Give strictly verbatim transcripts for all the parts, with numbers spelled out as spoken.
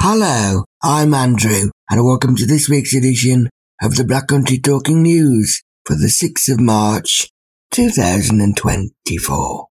Hello, I'm Andrew, and welcome to this week's edition of the Black Country Talking News for the sixth of March, two thousand twenty-four.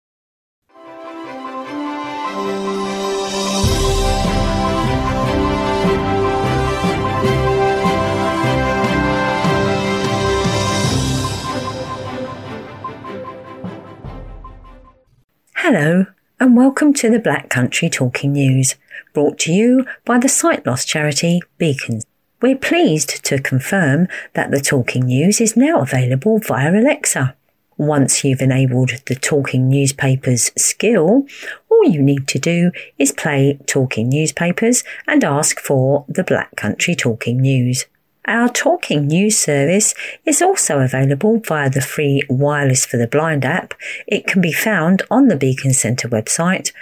Hello, and welcome to the Black Country Talking News, brought to you by the sight loss charity Beacon. We're pleased to confirm that the Talking News is now available via Alexa. Once you've enabled the Talking Newspapers skill, all you need to do is play Talking Newspapers and ask for the Black Country Talking News. Our Talking News service is also available via the free Wireless for the Blind app. It can be found on the Beacon Centre website,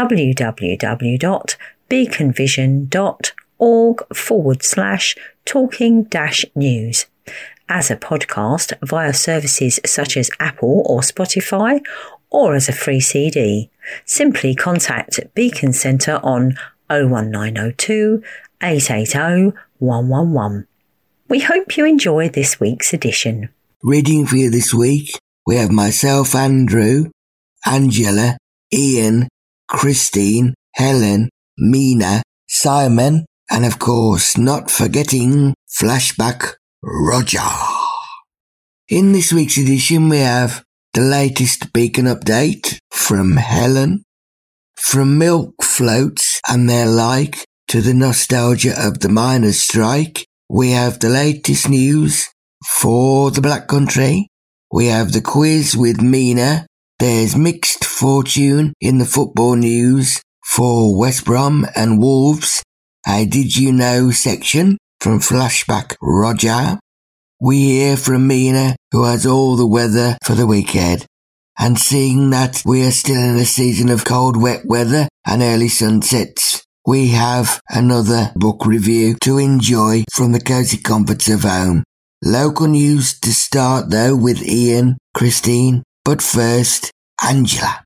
www.beaconvision.org forward slash talking dash news. As a podcast via services such as Apple or Spotify, or as a free C D. Simply contact Beacon Centre on oh one nine oh two, eight eight oh, one one one. We hope you enjoy this week's edition. Reading for you this week, we have myself, Andrew, Angela, Ian, Christine, Helen, Mina, Simon, and of course, not forgetting Flashback Roger. In this week's edition, we have the latest Beacon update from Helen, from milk floats and their like to the nostalgia of the miners' strike. We have the latest news for the Black Country. We have the quiz with Mina. There's mixed fortune in the football news for West Brom and Wolves. A Did You Know section from Flashback Roger. We hear from Mina, who has all the weather for the weekend. And seeing that we are still in a season of cold, wet weather and early sunsets, we have another book review to enjoy from the cosy comforts of home. Local news to start though with Ian, Christine, but first, Angela.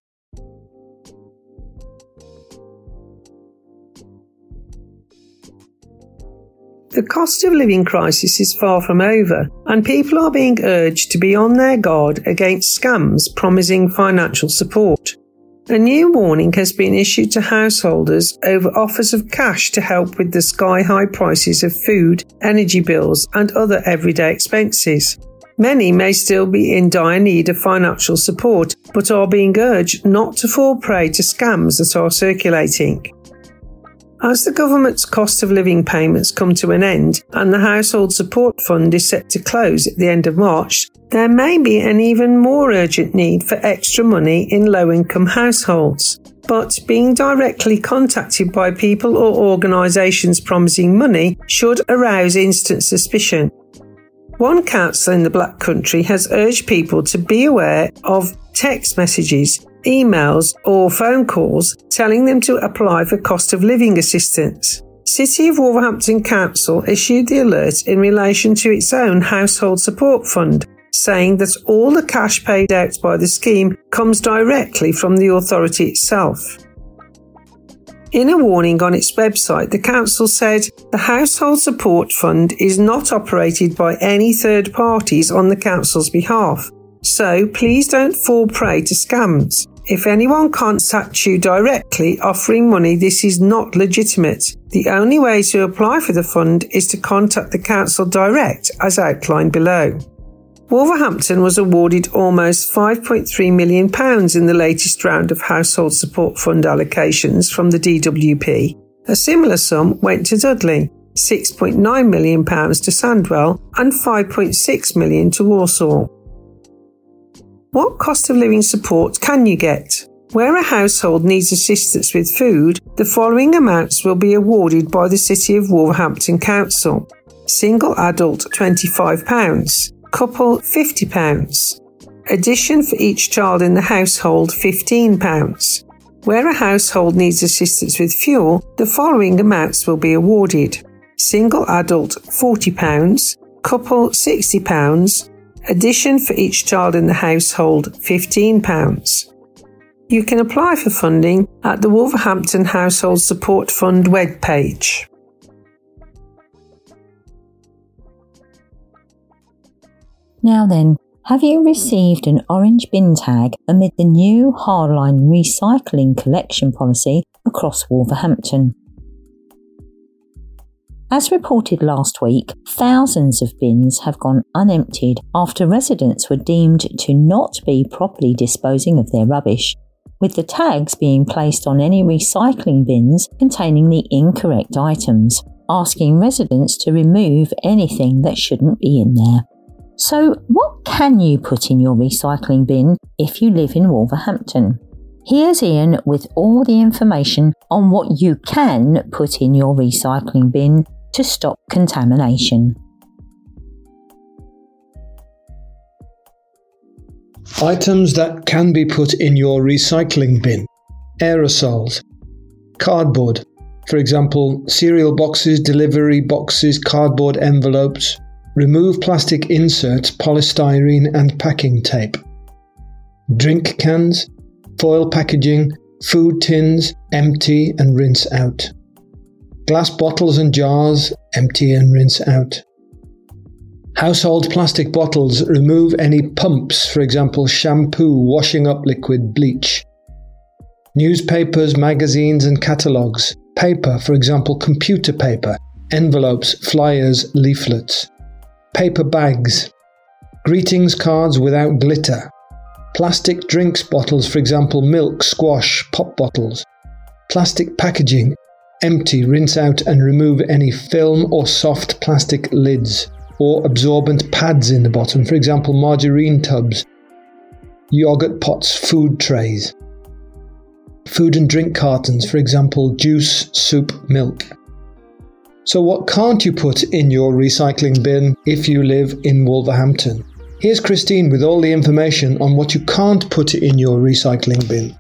The cost of living crisis is far from over, and people are being urged to be on their guard against scams promising financial support. A new warning has been issued to householders over offers of cash to help with the sky-high prices of food, energy bills and other everyday expenses. Many may still be in dire need of financial support, but are being urged not to fall prey to scams that are circulating. As the government's cost of living payments come to an end and the Household Support Fund is set to close at the end of March, there may be an even more urgent need for extra money in low-income households. But being directly contacted by people or organisations promising money should arouse instant suspicion. One council in the Black Country has urged people to be aware of text messages, emails or phone calls telling them to apply for cost of living assistance. City of Wolverhampton Council issued the alert in relation to its own Household Support Fund, saying that all the cash paid out by the scheme comes directly from the authority itself. In a warning on its website, the council said the Household Support Fund is not operated by any third parties on the council's behalf, so please don't fall prey to scams. If anyone contacts you directly offering money, this is not legitimate. The only way to apply for the fund is to contact the council direct, as outlined below. Wolverhampton was awarded almost five point three million pounds in the latest round of Household Support Fund allocations from the D W P. A similar sum went to Dudley, six point nine million pounds to Sandwell and five point six million pounds to Walsall. What cost of living support can you get? Where a household needs assistance with food, the following amounts will be awarded by the City of Wolverhampton Council. Single adult twenty-five pounds. Couple fifty pounds. Addition for each child in the household fifteen pounds. Where a household needs assistance with fuel, the following amounts will be awarded. Single adult forty pounds, couple sixty pounds, addition for each child in the household fifteen pounds. You can apply for funding at the Wolverhampton Household Support Fund webpage. Now then, have you received an orange bin tag amid the new hardline recycling collection policy across Wolverhampton? As reported last week, thousands of bins have gone unemptied after residents were deemed to not be properly disposing of their rubbish, with the tags being placed on any recycling bins containing the incorrect items, asking residents to remove anything that shouldn't be in there. So, what can you put in your recycling bin if you live in Wolverhampton? Here's Ian with all the information on what you can put in your recycling bin to stop contamination. Items that can be put in your recycling bin. Aerosols. Cardboard. For example, cereal boxes, delivery boxes, cardboard envelopes. Remove plastic inserts, polystyrene and packing tape. Drink cans. Foil packaging. Food tins, empty and rinse out. Glass bottles and jars, empty and rinse out. Household plastic bottles, remove any pumps, for example shampoo, washing up liquid, bleach. Newspapers, magazines and catalogues. Paper, for example computer paper, envelopes, flyers, leaflets. Paper bags. Greetings cards without glitter. Plastic drinks bottles, for example milk, squash, pop bottles. Plastic packaging. Empty, rinse out and remove any film or soft plastic lids or absorbent pads in the bottom, for example margarine tubs, yogurt pots, food trays. Food and drink cartons, for example juice, soup, milk. So what can't you put in your recycling bin if you live in Wolverhampton? Here's Christine with all the information on what you can't put in your recycling bin.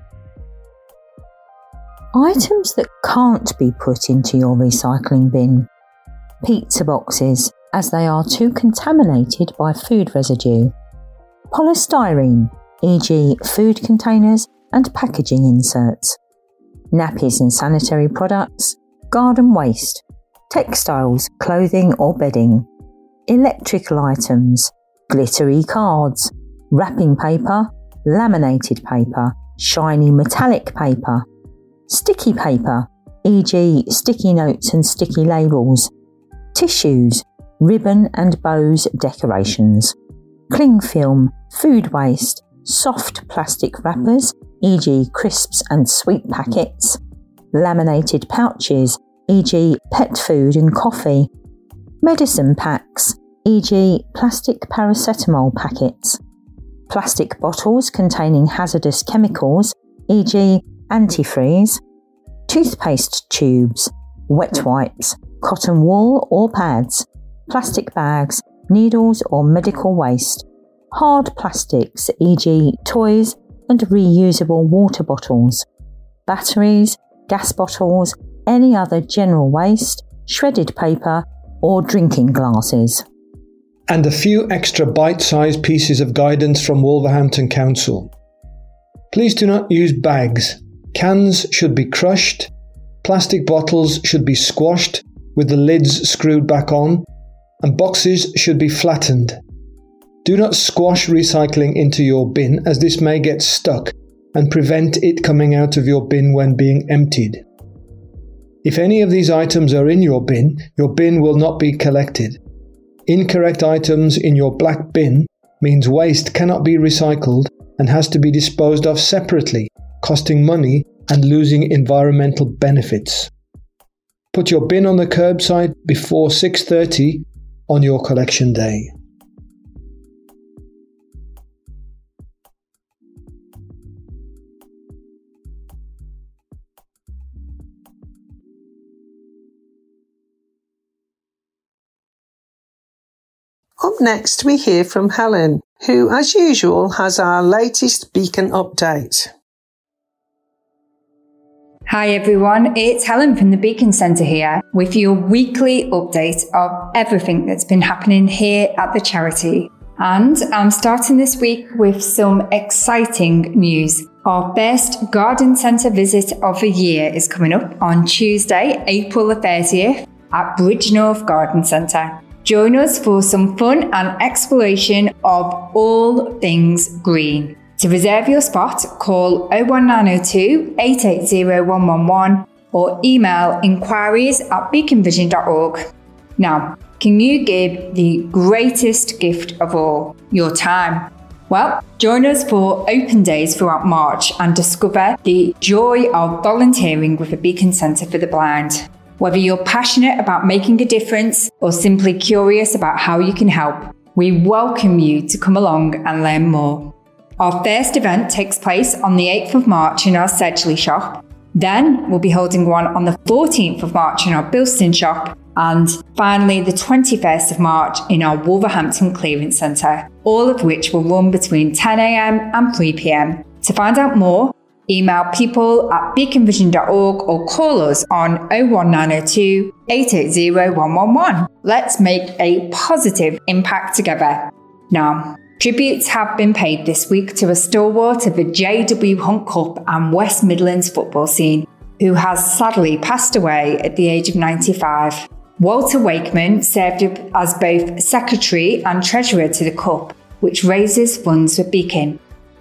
Items that can't be put into your recycling bin. Pizza boxes, as they are too contaminated by food residue. Polystyrene, for example food containers and packaging inserts. Nappies and sanitary products. Garden waste. Textiles, clothing or bedding. Electrical items. Glittery cards. Wrapping paper. Laminated paper. Shiny metallic paper. Sticky paper, for example sticky notes and sticky labels. Tissues, ribbon and bows decorations. Cling film, food waste. Soft plastic wrappers, for example crisps and sweet packets. Laminated pouches, for example pet food and coffee. Medicine packs, for example plastic paracetamol packets. Plastic bottles containing hazardous chemicals, for example antifreeze. Toothpaste tubes, wet wipes, cotton wool or pads, plastic bags, needles or medical waste, hard plastics, for example toys and reusable water bottles, batteries, gas bottles, any other general waste, shredded paper or drinking glasses. And a few extra bite-sized pieces of guidance from Wolverhampton Council. Please do not use bags. Cans should be crushed, plastic bottles should be squashed with the lids screwed back on, and boxes should be flattened. Do not squash recycling into your bin, as this may get stuck and prevent it coming out of your bin when being emptied. If any of these items are in your bin, your bin will not be collected. Incorrect items in your black bin means waste cannot be recycled and has to be disposed of separately, costing money and losing environmental benefits. Put your bin on the curbside before six thirty on your collection day. Up next, we hear from Helen, who, as usual, has our latest Beacon update. Hi everyone, it's Helen from the Beacon Centre here with your weekly update of everything that's been happening here at the charity. And I'm starting this week with some exciting news. Our first garden centre visit of the year is coming up on Tuesday, April the thirtieth at Bridgnorth Garden Centre. Join us for some fun and exploration of all things green. To reserve your spot, call oh one nine oh two, eight eight oh, one one one or email inquiries at beacon vision dot org. Now, can you give the greatest gift of all, your time? Well, join us for open days throughout March and discover the joy of volunteering with the Beacon Centre for the Blind. Whether you're passionate about making a difference or simply curious about how you can help, we welcome you to come along and learn more. Our first event takes place on the eighth of March in our Sedgley shop. Then we'll be holding one on the fourteenth of March in our Bilston shop, and finally the twenty-first of March in our Wolverhampton Clearance Centre, all of which will run between ten a m and three p m. To find out more, email people at beacon vision dot org or call us on oh one nine oh two, eight eight oh, one one one. Let's make a positive impact together. Now, tributes have been paid this week to a stalwart of the J W Hunt Cup and West Midlands football scene, who has sadly passed away at the age of ninety-five. Walter Wakeman served as both secretary and treasurer to the Cup, which raises funds for Beacon.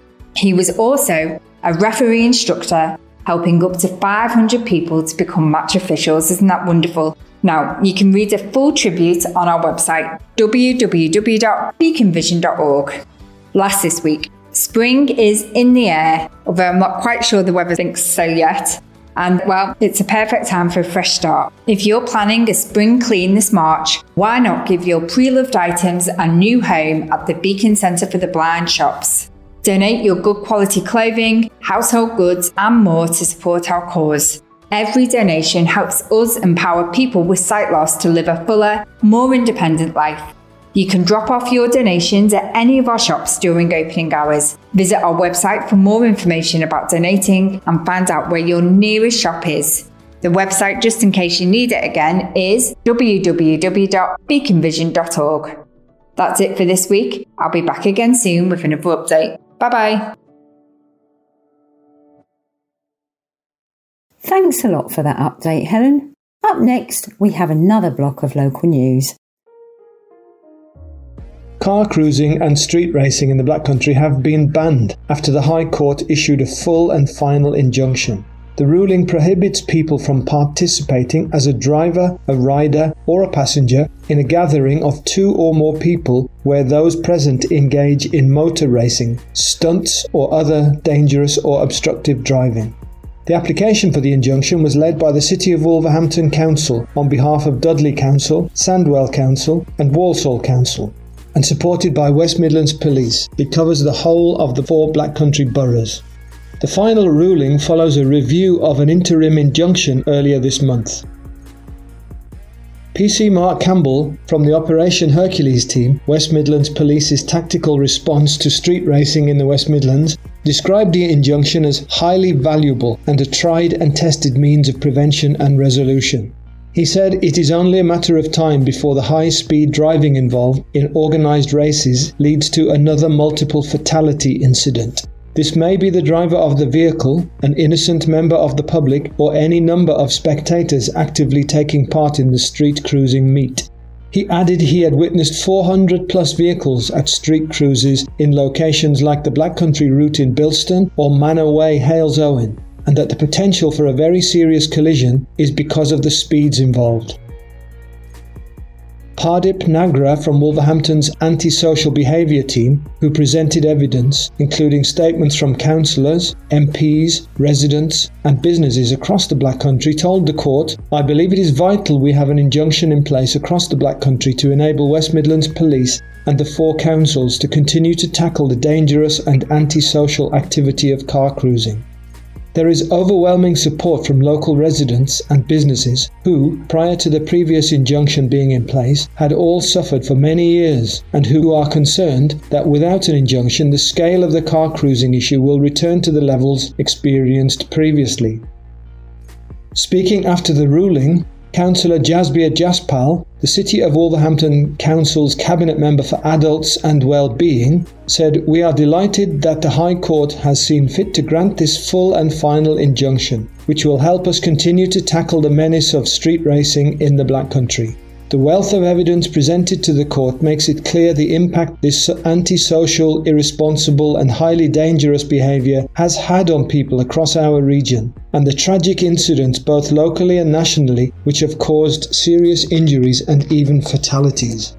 He was also a referee instructor, helping up to five hundred people to become match officials. Isn't that wonderful? Now, you can read a full tribute on our website, w w w dot beacon vision dot org. Last this week, spring is in the air, although I'm not quite sure the weather thinks so yet. And well, it's a perfect time for a fresh start. If you're planning a spring clean this March, why not give your pre-loved items a new home at the Beacon Centre for the Blind shops? Donate your good quality clothing, household goods and more to support our cause. Every donation helps us empower people with sight loss to live a fuller, more independent life. You can drop off your donations at any of our shops during opening hours. Visit our website for more information about donating and find out where your nearest shop is. The website, just in case you need it again, is w w w dot beacon vision dot org. That's it for this week. I'll be back again soon with another update. Bye bye. Thanks a lot for that update, Helen. Up next, we have another block of local news. Car cruising and street racing in the Black Country have been banned after the High Court issued a full and final injunction. The ruling prohibits people from participating as a driver, a rider, or a passenger in a gathering of two or more people where those present engage in motor racing, stunts, or other dangerous or obstructive driving. The application for the injunction was led by the City of Wolverhampton Council on behalf of Dudley Council, Sandwell Council and Walsall Council, and supported by West Midlands Police. It covers the whole of the four Black Country boroughs. The final ruling follows a review of an interim injunction earlier this month. P C Mark Campbell from the Operation Hercules team, West Midlands Police's tactical response to street racing in the West Midlands, described the injunction as highly valuable and a tried and tested means of prevention and resolution. He said it is only a matter of time before the high-speed driving involved in organised races leads to another multiple fatality incident. This may be the driver of the vehicle, an innocent member of the public, or any number of spectators actively taking part in the street cruising meet. He added he had witnessed four hundred plus vehicles at street cruises in locations like the Black Country route in Bilston or Manor Way, Halesowen, and that the potential for a very serious collision is because of the speeds involved. Pardip Nagra from Wolverhampton's anti-social behaviour team, who presented evidence, including statements from councillors, M Ps, residents and businesses across the Black Country, told the court, "I believe it is vital we have an injunction in place across the Black Country to enable West Midlands Police and the four councils to continue to tackle the dangerous and antisocial activity of car cruising. There is overwhelming support from local residents and businesses who, prior to the previous injunction being in place, had all suffered for many years and who are concerned that without an injunction the scale of the car cruising issue will return to the levels experienced previously." Speaking after the ruling, Councillor Jasbir Jaspal, the City of Wolverhampton Council's Cabinet Member for Adults and Wellbeing, said, "We are delighted that the High Court has seen fit to grant this full and final injunction, which will help us continue to tackle the menace of street racing in the Black Country. The wealth of evidence presented to the court makes it clear the impact this antisocial, irresponsible and highly dangerous behaviour has had on people across our region, and the tragic incidents both locally and nationally which have caused serious injuries and even fatalities.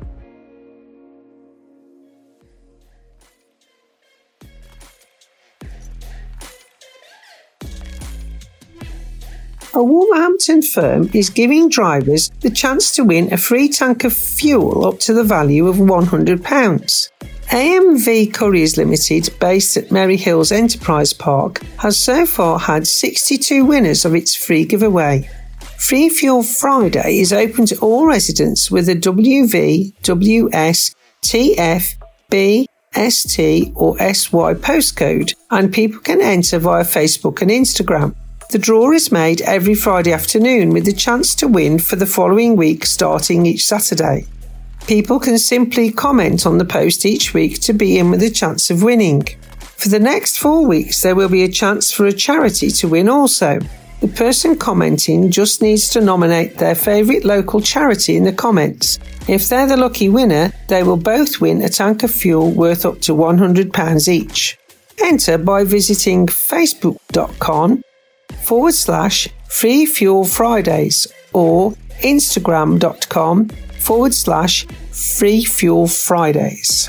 A Wolverhampton firm is giving drivers the chance to win a free tank of fuel up to the value of one hundred pounds. A M V Couriers Limited, based at Merry Hills Enterprise Park, has so far had sixty-two winners of its free giveaway. Free Fuel Friday is open to all residents with a W V, W S, T F, B, S T or S Y postcode, and people can enter via Facebook and Instagram. The draw is made every Friday afternoon with the chance to win for the following week starting each Saturday. People can simply comment on the post each week to be in with a chance of winning. For the next four weeks there will be a chance for a charity to win also. The person commenting just needs to nominate their favourite local charity in the comments. If they're the lucky winner, they will both win a tank of fuel worth up to one hundred pounds each. Enter by visiting facebook.com forward slash free fuel Fridays or instagram.com forward slash free fuel Fridays.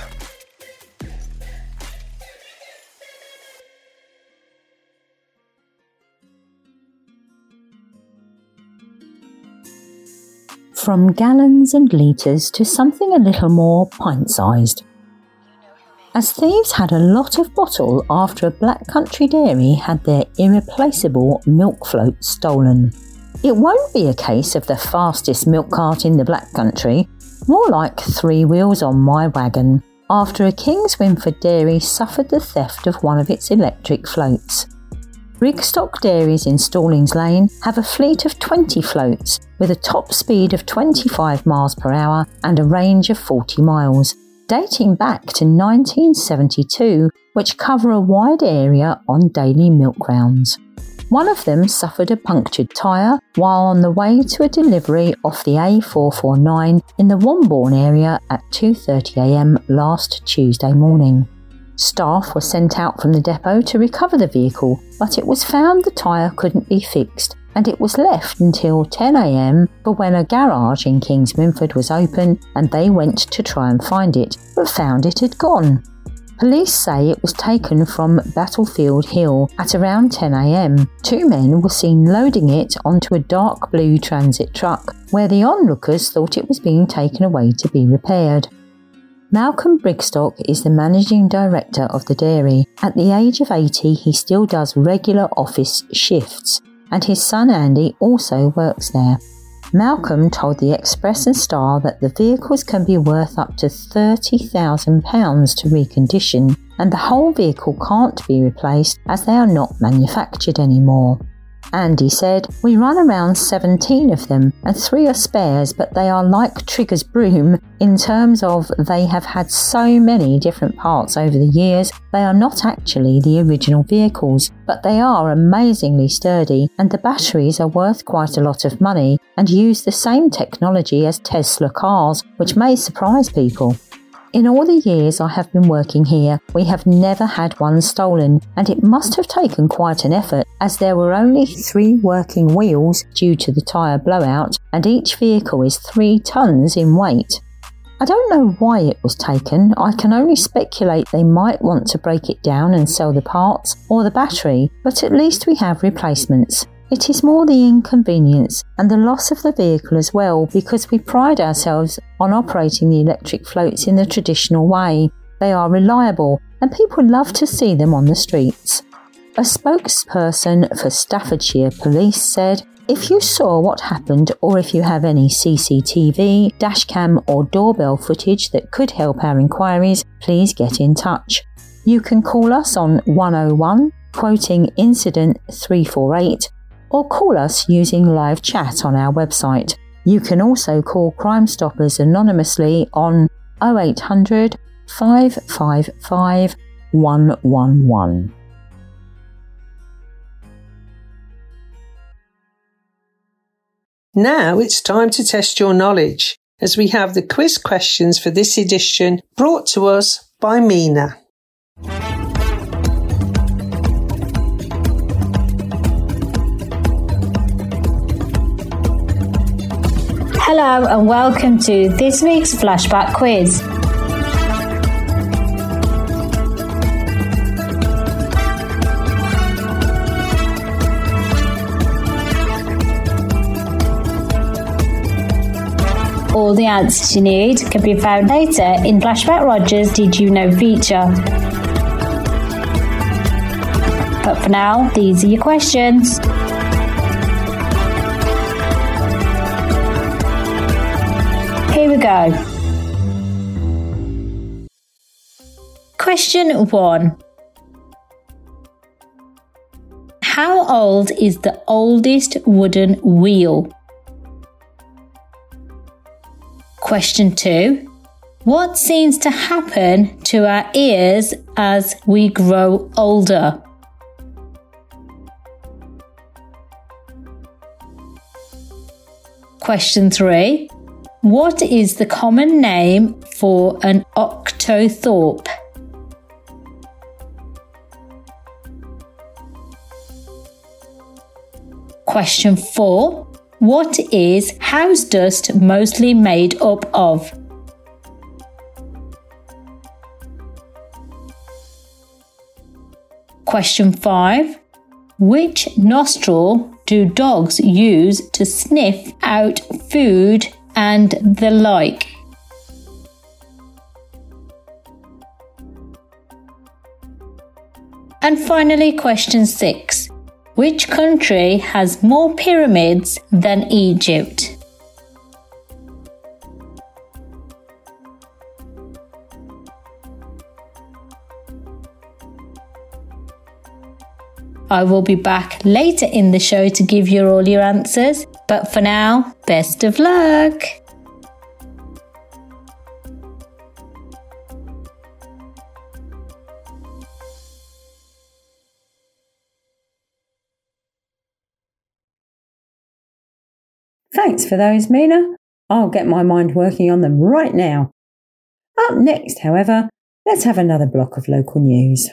From gallons and litres to something a little more pint-sized. As thieves had a lot of bottle after a Black Country dairy had their irreplaceable milk float stolen. It won't be a case of the fastest milk cart in the Black Country, more like three wheels on my wagon, after a King's Wynford dairy suffered the theft of one of its electric floats. Brigstock Dairies in Stallings Lane have a fleet of twenty floats with a top speed of twenty-five miles per hour and a range of forty miles. Dating back to nineteen seventy-two, which cover a wide area on daily milk rounds. One of them suffered a punctured tyre while on the way to a delivery off the A four forty-nine in the Wombourne area at two thirty a m last Tuesday morning. Staff were sent out from the depot to recover the vehicle, but it was found the tyre couldn't be fixed and it was left until ten a m for when a garage in King's Wynford was open and they went to try and find it, but found it had gone. Police say it was taken from Battlefield Hill at around ten a m. Two men were seen loading it onto a dark blue transit truck, where the onlookers thought it was being taken away to be repaired. Malcolm Brigstock is the managing director of the dairy. At the age of eighty, he still does regular office shifts, and his son Andy also works there. Malcolm told the Express and Star that the vehicles can be worth up to thirty thousand pounds to recondition, and the whole vehicle can't be replaced as they are not manufactured anymore. Andy said, "We run around seventeen of them and three are spares, but they are like Trigger's broom in terms of they have had so many different parts over the years. They are not actually the original vehicles, but they are amazingly sturdy and the batteries are worth quite a lot of money and use the same technology as Tesla cars, which may surprise people. In all the years I have been working here, we have never had one stolen, and it must have taken quite an effort as there were only three working wheels due to the tyre blowout, and each vehicle is three tonnes in weight. I don't know why it was taken. I can only speculate they might want to break it down and sell the parts or the battery, but at least we have replacements. It is more the inconvenience and the loss of the vehicle as well, because we pride ourselves on operating the electric floats in the traditional way. They are reliable and people love to see them on the streets." A spokesperson for Staffordshire Police said, "If you saw what happened or if you have any C C T V, dashcam or doorbell footage that could help our inquiries, please get in touch. You can call us on one oh one, quoting incident three four eight, or call us using live chat on our website. You can also call Crime Stoppers anonymously on oh eight hundred, five five five, one one one. Now it's time to test your knowledge. as we have the quiz questions for this edition brought to us by Mina. Hello and welcome to this week's Flashback Quiz. All the answers you need can be found later in Flashback Roger's Did You Know feature. But for now, these are your questions. Here we go. Question one. How old is the oldest wooden wheel? Question two. What seems to happen to our ears as we grow older? Question three. What is the common name for an octothorpe? Question four. What is house dust mostly made up of? Question five. Which nostril do dogs use to sniff out food and the like? And finally, question six. Which country has more pyramids than Egypt? I will be back later in the show to give you all your answers, but for now, best of luck! Thanks for those, Mina. I'll get my mind working on them right now. Up next, however, let's have another block of local news.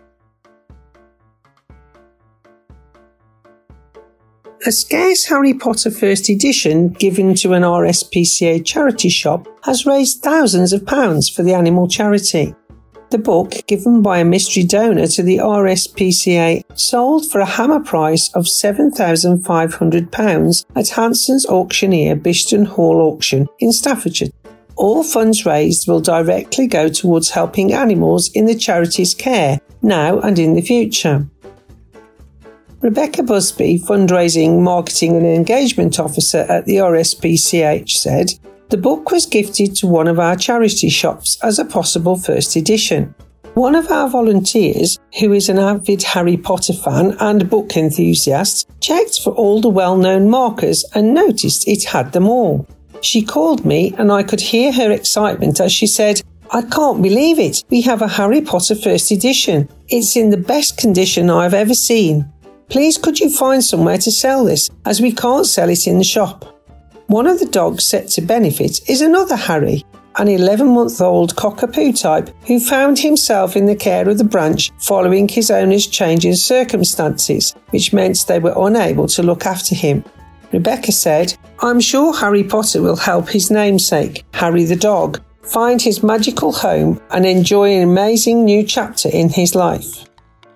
A scarce Harry Potter first edition given to an R S P C A charity shop has raised thousands of pounds for the animal charity. The book, given by a mystery donor to the R S P C A, sold for a hammer price of seven thousand five hundred pounds at Hanson's Auctioneer Bishton Hall Auction in Staffordshire. All funds raised will directly go towards helping animals in the charity's care, now and in the future. Rebecca Busby, Fundraising, Marketing and Engagement Officer at the R S P C H, said, "The book was gifted to one of our charity shops as a possible first edition. One of our volunteers, who is an avid Harry Potter fan and book enthusiast, checked for all the well-known markers and noticed it had them all. She called me and I could hear her excitement as she said, 'I can't believe it. We have a Harry Potter first edition. It's in the best condition I've ever seen. Please could you find somewhere to sell this, as we can't sell it in the shop.' One of the dogs set to benefit is another Harry, an eleven-month-old cockapoo type who found himself in the care of the branch following his owner's change in circumstances, which meant they were unable to look after him. Rebecca said, 'I'm sure Harry Potter will help his namesake, Harry the dog, find his magical home and enjoy an amazing new chapter in his life.'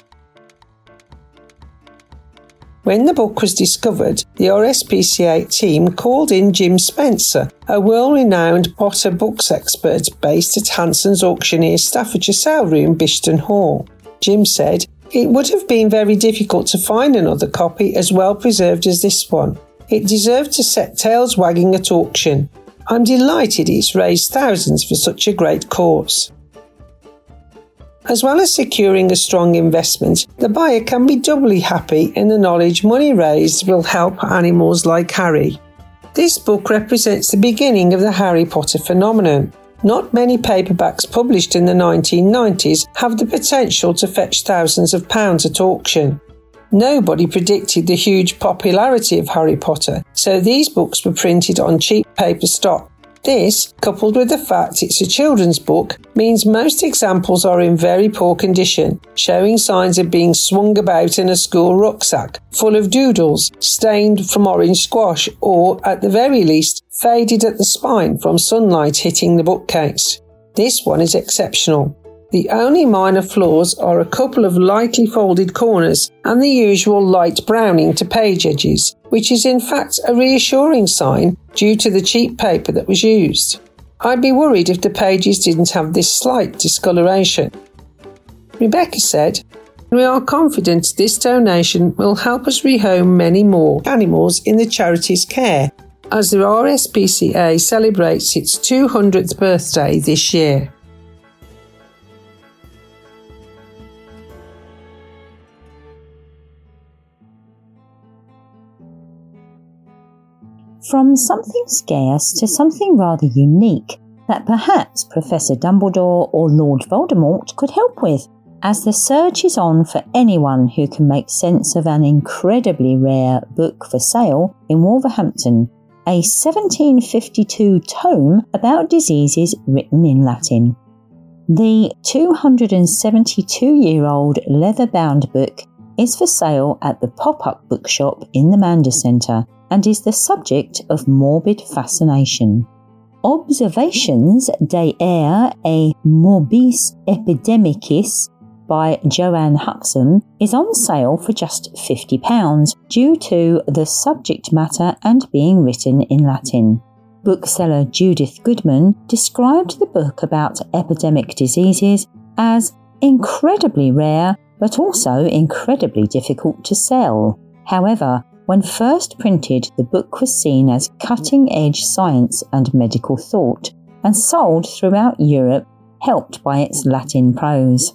When the book was discovered, the R S P C A team called in Jim Spencer, a world-renowned Potter books expert based at Hanson's Auctioneer Staffordshire sale room, Bishton Hall. Jim said, "It would have been very difficult to find another copy as well preserved as this one. It deserved to set tails wagging at auction. I'm delighted it's raised thousands for such a great cause." As well as securing a strong investment, the buyer can be doubly happy in the knowledge money raised will help animals like Harry. This book represents the beginning of the Harry Potter phenomenon. Not many paperbacks published in the nineteen nineties have the potential to fetch thousands of pounds at auction. Nobody predicted the huge popularity of Harry Potter, so these books were printed on cheap paper stock. This, coupled with the fact it's a children's book, means most examples are in very poor condition, showing signs of being swung about in a school rucksack, full of doodles, stained from orange squash, or, at the very least, faded at the spine from sunlight hitting the bookcase. This one is exceptional. The only minor flaws are a couple of lightly folded corners and the usual light browning to page edges, which is in fact a reassuring sign due to the cheap paper that was used. I'd be worried if the pages didn't have this slight discoloration. Rebecca said, "We are confident this donation will help us rehome many more animals in the charity's care, as the R S P C A celebrates its two hundredth birthday this year." From something scarce to something rather unique that perhaps Professor Dumbledore or Lord Voldemort could help with, as the search is on for anyone who can make sense of an incredibly rare book for sale in Wolverhampton, a seventeen fifty-two tome about diseases written in Latin. The two hundred seventy-two-year-old leather-bound book is for sale at the pop-up bookshop in the Mander Centre, and is the subject of morbid fascination. Observations de Air et Morbis Epidemicis by Joanne Huxham is on sale for just fifty pounds due to the subject matter and being written in Latin. Bookseller Judith Goodman described the book about epidemic diseases as incredibly rare but also incredibly difficult to sell. However, when first printed, the book was seen as cutting-edge science and medical thought, and sold throughout Europe, helped by its Latin prose.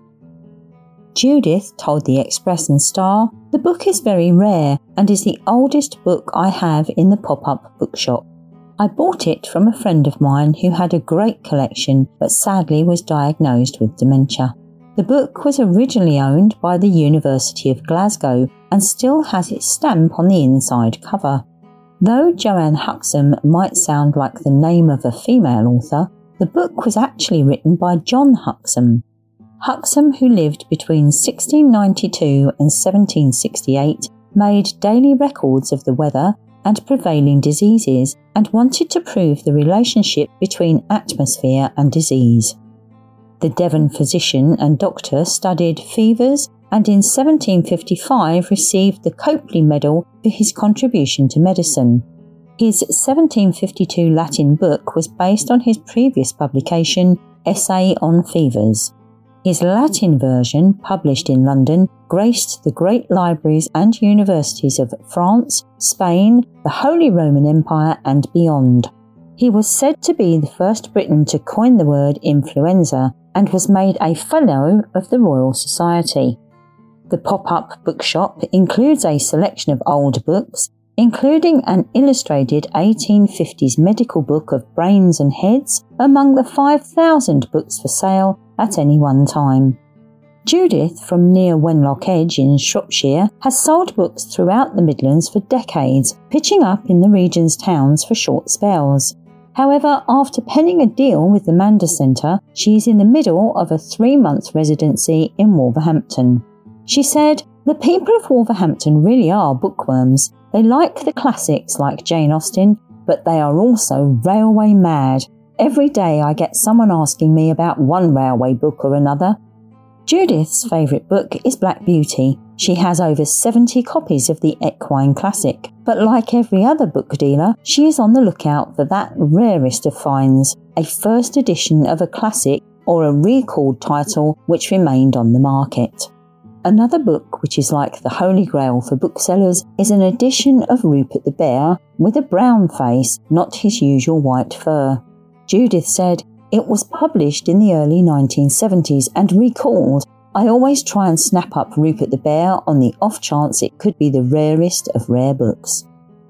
Judith told the Express and Star, "The book is very rare and is the oldest book I have in the pop-up bookshop. I bought it from a friend of mine who had a great collection but sadly was diagnosed with dementia. The book was originally owned by the University of Glasgow and still has its stamp on the inside cover. Though Joanne Huxham might sound like the name of a female author, the book was actually written by John Huxham. Huxham, who lived between sixteen ninety-two and seventeen sixty-eight, made daily records of the weather and prevailing diseases and wanted to prove the relationship between atmosphere and disease. The Devon physician and doctor studied fevers and in seventeen fifty-five received the Copley Medal for his contribution to medicine. His seventeen fifty-two Latin book was based on his previous publication, Essay on Fevers. His Latin version, published in London, graced the great libraries and universities of France, Spain, the Holy Roman Empire and beyond. He was said to be the first Briton to coin the word influenza and was made a Fellow of the Royal Society. The pop-up bookshop includes a selection of old books, including an illustrated eighteen fifties medical book of brains and heads among the five thousand books for sale at any one time. Judith from near Wenlock Edge in Shropshire has sold books throughout the Midlands for decades, pitching up in the region's towns for short spells. However, after penning a deal with the Mander Centre, she is in the middle of a three-month residency in Wolverhampton. She said, "The people of Wolverhampton really are bookworms. They like the classics like Jane Austen, but they are also railway mad. Every day I get someone asking me about one railway book or another." Judith's favourite book is Black Beauty. She has over seventy copies of the equine classic, but like every other book dealer, she is on the lookout for that rarest of finds, a first edition of a classic or a recalled title which remained on the market. Another book which is like the Holy Grail for booksellers is an edition of Rupert the Bear with a brown face, not his usual white fur. Judith said, "It was published in the early nineteen seventies and recalled. I always try and snap up Rupert the Bear on the off chance it could be the rarest of rare books."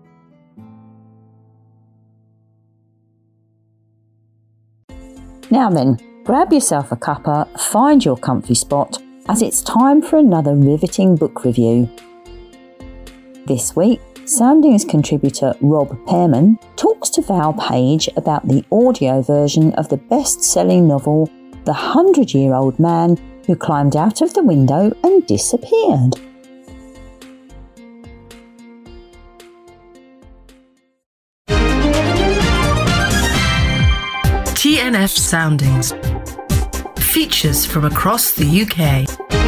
Now then, grab yourself a cuppa, find your comfy spot, as it's time for another riveting book review. This week, Soundings contributor Rob Pearman talks to Val Page about the audio version of the best-selling novel The Hundred-Year-Old Man Who Climbed Out of the Window and Disappeared. T N F Soundings. Features from across the U K.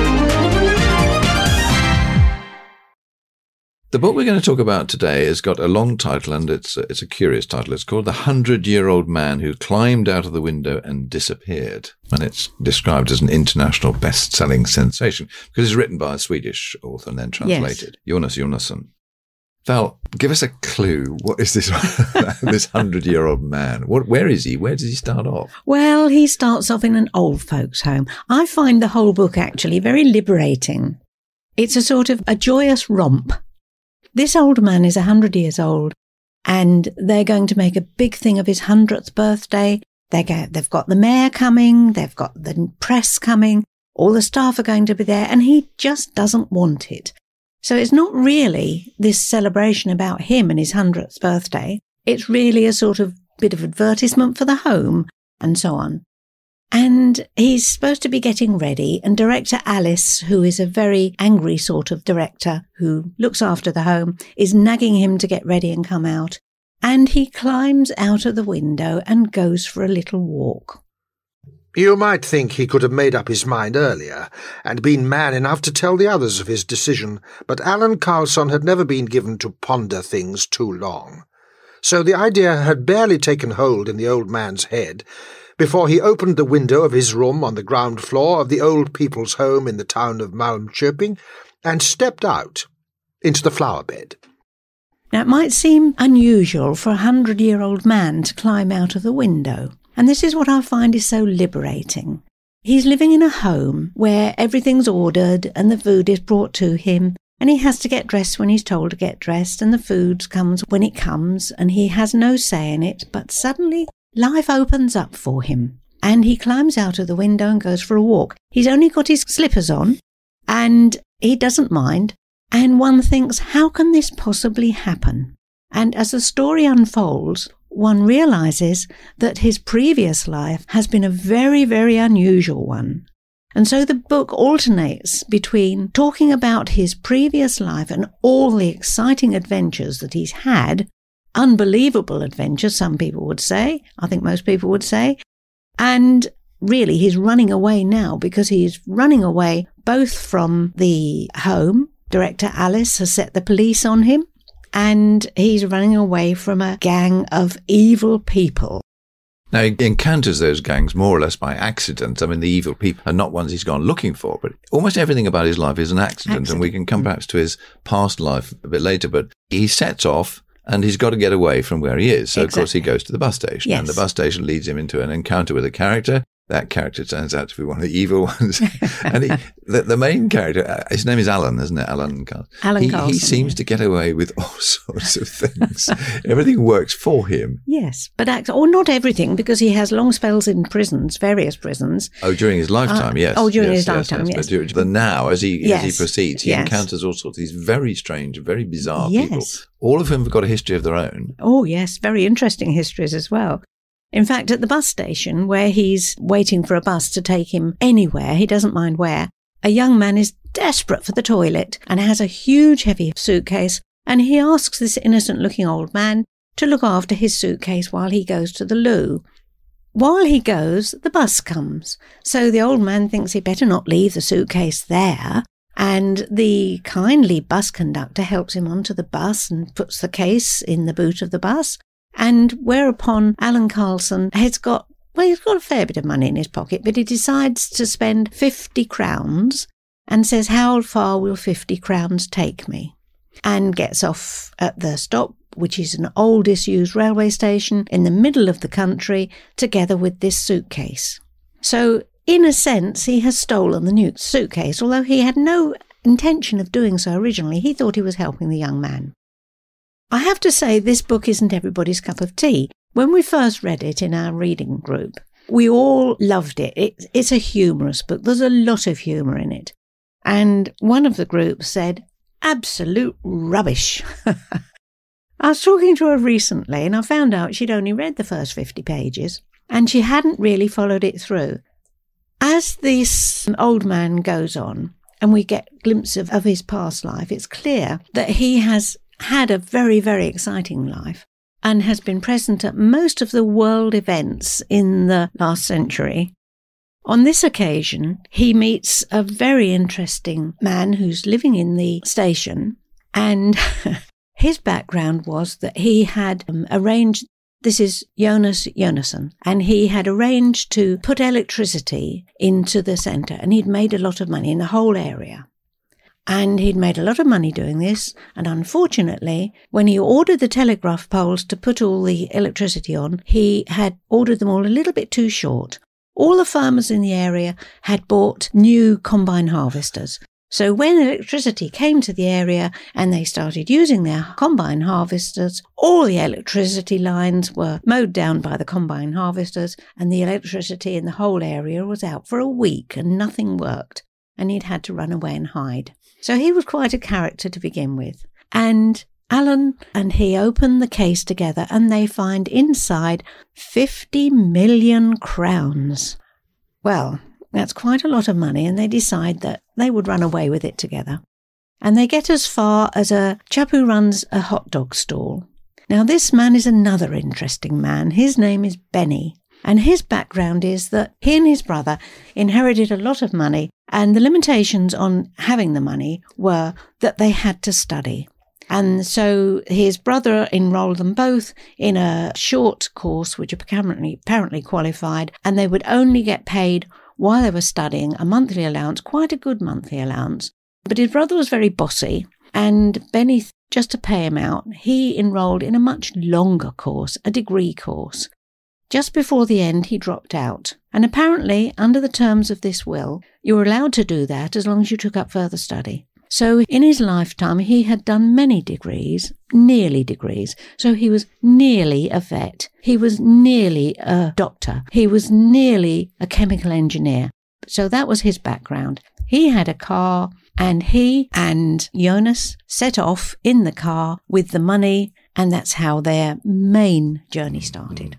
The book we're going to talk about today has got a long title, and it's it's a curious title. It's called The Hundred-Year-Old Man Who Climbed Out of the Window and Disappeared. And it's described as an international best-selling sensation because it's written by a Swedish author and then translated. Yes. Jonas Jonasson. Val, give us a clue. What is this this hundred-year-old man? What? Where is he? Where does he start off? Well, he starts off in an old folks' home. I find the whole book actually very liberating. It's a sort of a joyous romp. This old man is a hundred years old, and they're going to make a big thing of his hundredth birthday. They go, they've got the mayor coming, they've got the press coming, all the staff are going to be there, and he just doesn't want it. So it's not really this celebration about him and his hundredth birthday. It's really a sort of bit of advertisement for the home and so on. And he's supposed to be getting ready, and director Alice, who is a very angry sort of director who looks after the home, is nagging him to get ready and come out. And he climbs out of the window and goes for a little walk. You might think he could have made up his mind earlier and been man enough to tell the others of his decision, but Alan Carlson had never been given to ponder things too long. So the idea had barely taken hold in the old man's head before he opened the window of his room on the ground floor of the old people's home in the town of Malmköping and stepped out into the flower bed. Now, it might seem unusual for a hundred-year-old man to climb out of the window. And this is what I find is so liberating. He's living in a home where everything's ordered and the food is brought to him, and he has to get dressed when he's told to get dressed, and the food comes when it comes, and he has no say in it. But suddenly life opens up for him, and he climbs out of the window and goes for a walk. He's only got his slippers on, and he doesn't mind. And one thinks, how can this possibly happen? And as the story unfolds, one realises that his previous life has been a very, very unusual one. And so the book alternates between talking about his previous life and all the exciting adventures that he's had, unbelievable adventures, some people would say, I think most people would say, and really he's running away now because he's running away both from the home. Director Alice has set the police on him, and he's running away from a gang of evil people. Now, he encounters those gangs more or less by accident. I mean, the evil people are not ones he's gone looking for, but almost everything about his life is an accident, accident. And we can come perhaps to his past life a bit later, but he sets off and he's got to get away from where he is. So, exactly. Of course, he goes to the bus station, yes. And the bus station leads him into an encounter with a character. That character turns out to be one of the evil ones. And he, the, the main character, his name is Alan, isn't it? Alan Carlson. Alan he, Carlson. He seems yeah. to get away with all sorts of things. Everything works for him. Yes, but act, or not everything, because he has long spells in prisons, various prisons. Oh, during his lifetime, uh, yes. Oh, during yes, his yes, lifetime, yes. yes. But during the now, as he, yes. as he proceeds, he yes. encounters all sorts of these very strange, very bizarre yes. people, all of whom have got a history of their own. Oh, yes, very interesting histories as well. In fact, at the bus station, where he's waiting for a bus to take him anywhere, he doesn't mind where, a young man is desperate for the toilet and has a huge heavy suitcase, and he asks this innocent-looking old man to look after his suitcase while he goes to the loo. While he goes, the bus comes, so the old man thinks he better not leave the suitcase there, and the kindly bus conductor helps him onto the bus and puts the case in the boot of the bus. And whereupon Alan Carlson has got, well, he's got a fair bit of money in his pocket, but he decides to spend fifty crowns and says, how far will fifty crowns take me? And gets off at the stop, which is an old disused railway station in the middle of the country, together with this suitcase. So, in a sense, he has stolen the new suitcase, although he had no intention of doing so originally. He thought he was helping the young man. I have to say, this book isn't everybody's cup of tea. When we first read it in our reading group, we all loved it. it. It's a humorous book. There's a lot of humour in it. And one of the groups said, absolute rubbish. I was talking to her recently and I found out she'd only read the first fifty pages and she hadn't really followed it through. As this old man goes on and we get a glimpse of, of his past life, it's clear that he has had a very, very exciting life and has been present at most of the world events in the last century. On this occasion, he meets a very interesting man who's living in the station, and his background was that he had um, arranged, this is Jonas Jonasson, and he had arranged to put electricity into the centre, and he'd made a lot of money in the whole area. And he'd made a lot of money doing this, and unfortunately, when he ordered the telegraph poles to put all the electricity on, he had ordered them all a little bit too short. All the farmers in the area had bought new combine harvesters. So when electricity came to the area and they started using their combine harvesters, all the electricity lines were mowed down by the combine harvesters, and the electricity in the whole area was out for a week and nothing worked, and he'd had to run away and hide. So he was quite a character to begin with. And Alan and he open the case together and they find inside fifty million crowns. Well, that's quite a lot of money, and they decide that they would run away with it together. And they get as far as a chap who runs a hot dog stall. Now, this man is another interesting man. His name is Benny. And his background is that he and his brother inherited a lot of money, and the limitations on having the money were that they had to study. And so his brother enrolled them both in a short course, which apparently, apparently qualified, and they would only get paid while they were studying a monthly allowance, quite a good monthly allowance. But his brother was very bossy, and Benny, just to pay him out, he enrolled in a much longer course, a degree course. Just before the end, he dropped out. And apparently, under the terms of this will, you were allowed to do that as long as you took up further study. So in his lifetime, he had done many degrees, nearly degrees. So he was nearly a vet. He was nearly a doctor. He was nearly a chemical engineer. So that was his background. He had a car, and he and Jonas set off in the car with the money, and that's how their main journey started.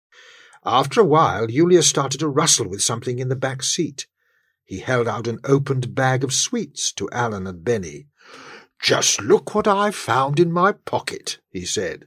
After a while, Julius started to rustle with something in the back seat. He held out an opened bag of sweets to Alan and Benny. "Just look what I found in my pocket," he said.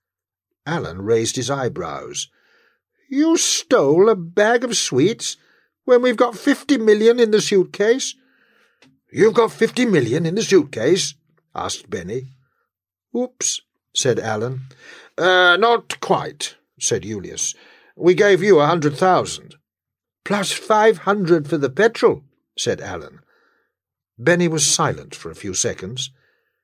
Alan raised his eyebrows. "You stole a bag of sweets when we've got fifty million in the suitcase?" "You've got fifty million in the suitcase?" asked Benny. "Oops," said Alan. Uh, not quite," said Julius. "We gave you a hundred thousand." "Plus five hundred for the petrol," said Alan. Benny was silent for a few seconds.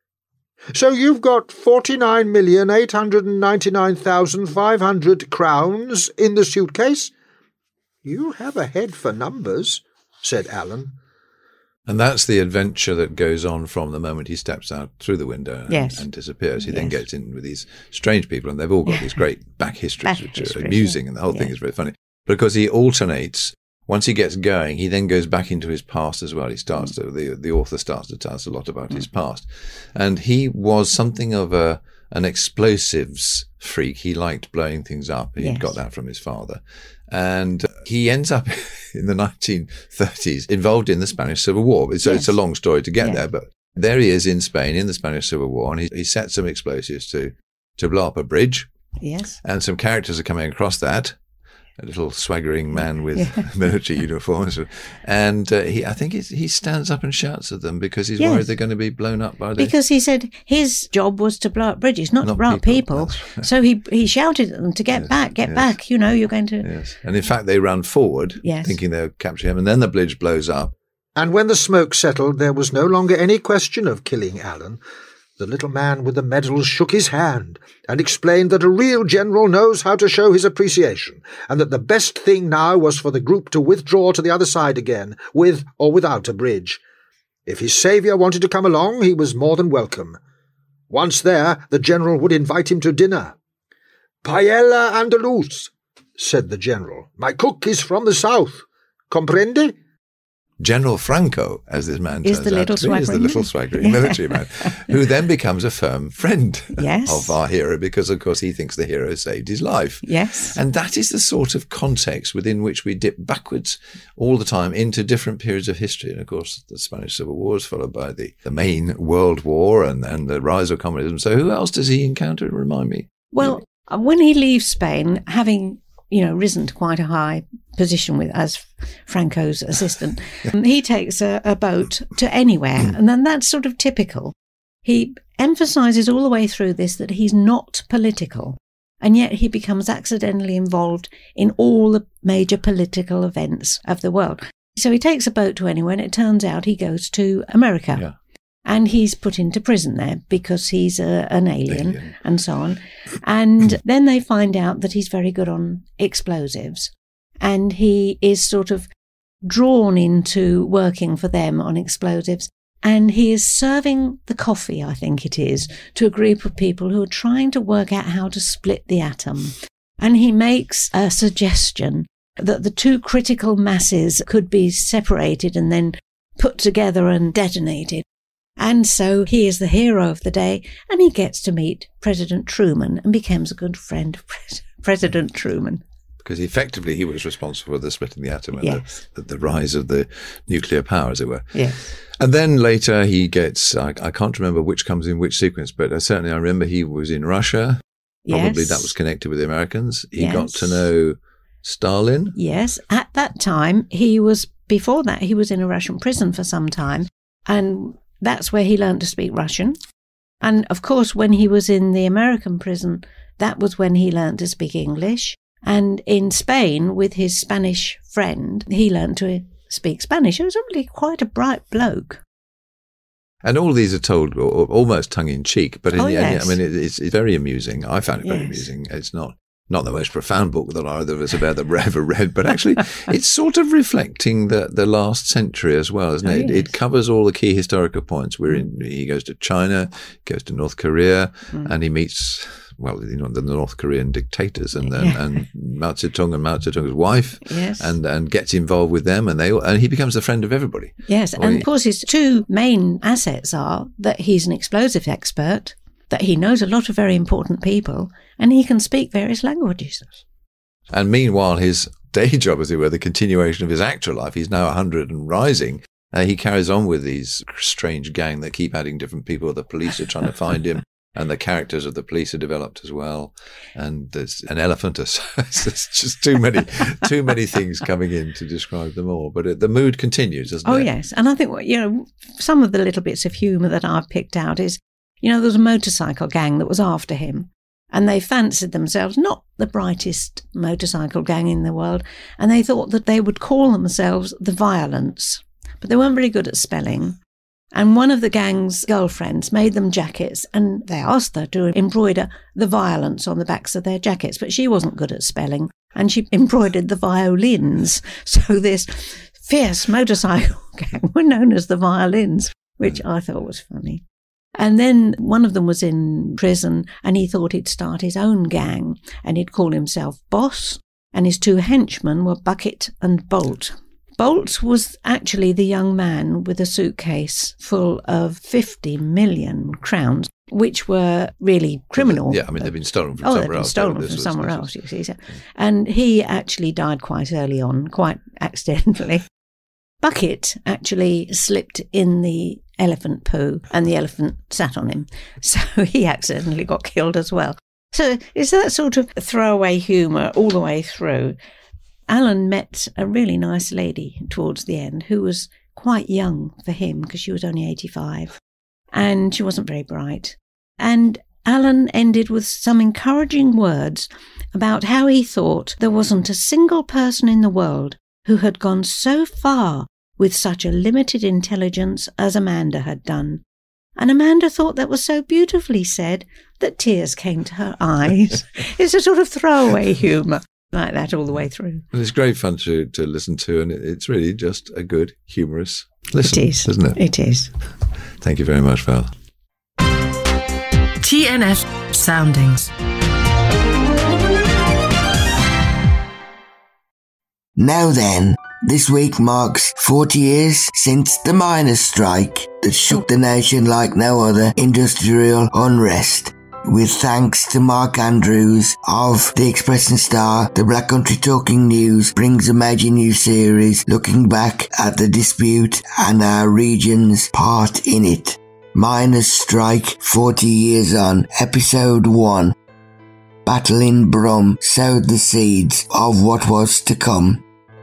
"So you've got forty-nine million eight hundred ninety-nine thousand five hundred crowns in the suitcase? You have a head for numbers," said Alan. And that's the adventure that goes on from the moment he steps out through the window and, yes. and disappears. He yes. then gets in with these strange people, and they've all got these great back histories, back which histories, are amusing, yeah. and the whole yeah. thing is very funny. Because he alternates. Once he gets going, he then goes back into his past as well. He starts to, the the author starts to tell us a lot about mm. his past. And he was something of a an explosives freak. He liked blowing things up. He'd yes. got that from his father. And he ends up in the nineteen thirties involved in the Spanish Civil War. So yes. it's a long story to get yeah. there, but there he is in Spain in the Spanish Civil War, and he, he set some explosives to, to blow up a bridge. Yes. And some characters are coming across that. A little swaggering man with yeah. military uniforms. And uh, he, I think he's, he stands up and shouts at them because he's yes. worried they're going to be blown up by the... Because he said his job was to blow up bridges, not, not to blow up people. people. So he he shouted at them to get yes. back, get yes. back, you know, you're going to... Yes. And in fact, they ran forward, yes. thinking they'll capture him, and then the bridge blows up. And when the smoke settled, there was no longer any question of killing Alan. The little man with the medals shook his hand and explained that a real general knows how to show his appreciation, and that the best thing now was for the group to withdraw to the other side again, with or without a bridge. If his saviour wanted to come along, he was more than welcome. Once there, the general would invite him to dinner. "Paella andaluz," said the general. "My cook is from the south. Comprende?" General Franco, as this man is turns the out to be, is the little swaggering military man, who then becomes a firm friend yes. of our hero because, of course, he thinks the hero saved his life. Yes. And that is the sort of context within which we dip backwards all the time into different periods of history. And, of course, the Spanish Civil War is followed by the, the main World War and, and the rise of communism. So who else does he encounter? Remind me. Well, when he leaves Spain, having, you know, risen to quite a high position with as Franco's assistant, he takes a, a boat to anywhere. And then that's sort of typical. He emphasises all the way through this that he's not political. And yet he becomes accidentally involved in all the major political events of the world. So he takes a boat to anywhere, and it turns out he goes to America. Yeah. And he's put into prison there because he's a, an alien, alien and so on. And then they find out that he's very good on explosives. And he is sort of drawn into working for them on explosives. And he is serving the coffee, I think it is, to a group of people who are trying to work out how to split the atom. And he makes a suggestion that the two critical masses could be separated and then put together and detonated. And so he is the hero of the day, and he gets to meet President Truman and becomes a good friend of Pres- President Truman. Because effectively he was responsible for the splitting the atom and yes. the, the rise of the nuclear power, as it were. Yes. And then later he gets, I, I can't remember which comes in which sequence, but uh, certainly I remember he was in Russia. Probably yes. that was connected with the Americans. He yes. got to know Stalin. Yes. At that time, he was, before that, he was in a Russian prison for some time. And that's where he learned to speak Russian. And of course, when he was in the American prison, that was when he learned to speak English. And in Spain, with his Spanish friend, he learned to speak Spanish. He was really quite a bright bloke. And all these are told almost tongue-in-cheek, but in oh, the yes. end, I mean, it's, it's very amusing. I found it very yes. amusing. It's not not the most profound book that either of us have ever, ever read, but actually it's sort of reflecting the, the last century as well, isn't oh, it? Yes. It covers all the key historical points. We're in, he goes to China, goes to North Korea, mm. and he meets, well, you know, the North Korean dictators and the, yeah. and Mao Zedong and Mao Zedong's wife, yes. and and gets involved with them, and they all, and he becomes the friend of everybody. Yes, well, and he, of course his two main assets are that he's an explosive expert, that he knows a lot of very important people, and he can speak various languages. And meanwhile, his day job, as it were, the continuation of his actual life, he's now one hundred and rising. Uh, he carries on with these strange gang that keep adding different people. The police are trying to find him, and the characters of the police are developed as well. And there's an elephant. There's just too many, too many things coming in to describe them all. But it, the mood continues, doesn't oh, it? Oh, yes. And I think, you know, some of the little bits of humour that I've picked out is, you know, there was a motorcycle gang that was after him. And they fancied themselves not the brightest motorcycle gang in the world. And they thought that they would call themselves the Violence. But they weren't very good at spelling. And one of the gang's girlfriends made them jackets, and they asked her to embroider the Violence on the backs of their jackets. But she wasn't good at spelling, and she embroidered the violins. So this fierce motorcycle gang were known as the Violins, which I thought was funny. And then one of them was in prison, and he thought he'd start his own gang, and he'd call himself Boss, and his two henchmen were Bucket and Bolt. Bolt was actually the young man with a suitcase full of fifty million crowns, which were really criminal. Yeah, I mean, they've been stolen from oh, somewhere they've been else. stolen from was, somewhere was, else, you see. So. And he actually died quite early on, quite accidentally. Bucket actually slipped in the elephant poo, and the elephant sat on him. So he accidentally got killed as well. So it's that sort of throwaway humour all the way through. Alan met a really nice lady towards the end who was quite young for him because she was only eighty-five, and she wasn't very bright. And Alan ended with some encouraging words about how he thought there wasn't a single person in the world who had gone so far with such a limited intelligence as Amanda had done. And Amanda thought that was so beautifully said that tears came to her eyes. It's a sort of throwaway humour like that all the way through. And it's great fun to, to listen to, and it's really just a good, humorous listen, it is, isn't it? It is. Thank you very much, Val. T N F Soundings. Now then, This week marks forty years since the miners' strike that shook the nation like no other industrial unrest. With thanks to Mark Andrews of The Express and Star, the Black Country Talking News brings a major new series looking back at the dispute and our region's part in it. Miners' Strike forty years on, Episode one. Battle in Brum sowed the seeds of what was to come.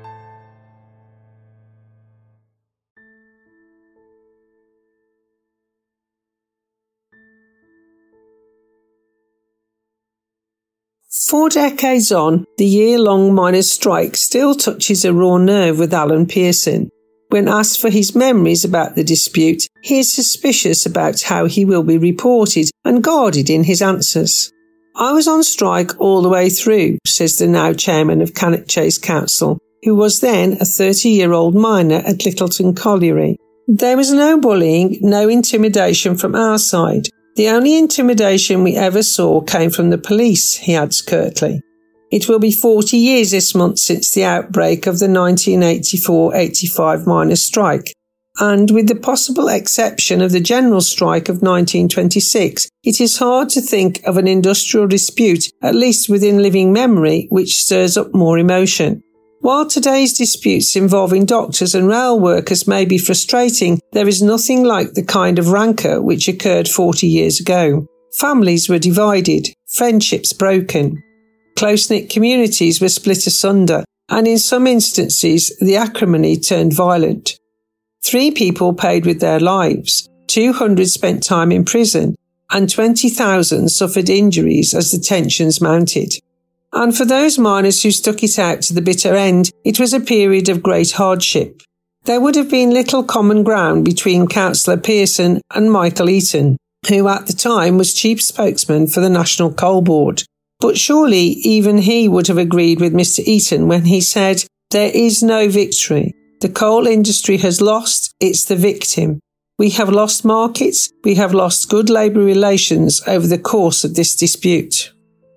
Four decades on, the year-long miners' strike still touches a raw nerve with Alan Pearson. When asked for his memories about the dispute, he is suspicious about how he will be reported and guarded in his answers. I was on strike all the way through, says the now chairman of Cannock Chase Council, who was then a thirty-year-old miner at Littleton Colliery. There was no bullying, no intimidation from our side. The only intimidation we ever saw came from the police, he adds curtly. It will be forty years this month since the outbreak of the nineteen eighty-four eighty-five miners' strike, and with the possible exception of the general strike of nineteen twenty-six, it is hard to think of an industrial dispute, at least within living memory, which stirs up more emotion. While today's disputes involving doctors and rail workers may be frustrating, there is nothing like the kind of rancour which occurred forty years ago. Families were divided, friendships broken. Close-knit communities were split asunder, and in some instances the acrimony turned violent. Three people paid with their lives, two hundred spent time in prison, and twenty thousand suffered injuries as the tensions mounted. And for those miners who stuck it out to the bitter end, it was a period of great hardship. There would have been little common ground between Councillor Pearson and Michael Eaton, who at the time was chief spokesman for the National Coal Board. But surely even he would have agreed with Mister Eaton when he said, "There is no victory. The coal industry has lost, it's the victim. We have lost markets, we have lost good labour relations over the course of this dispute."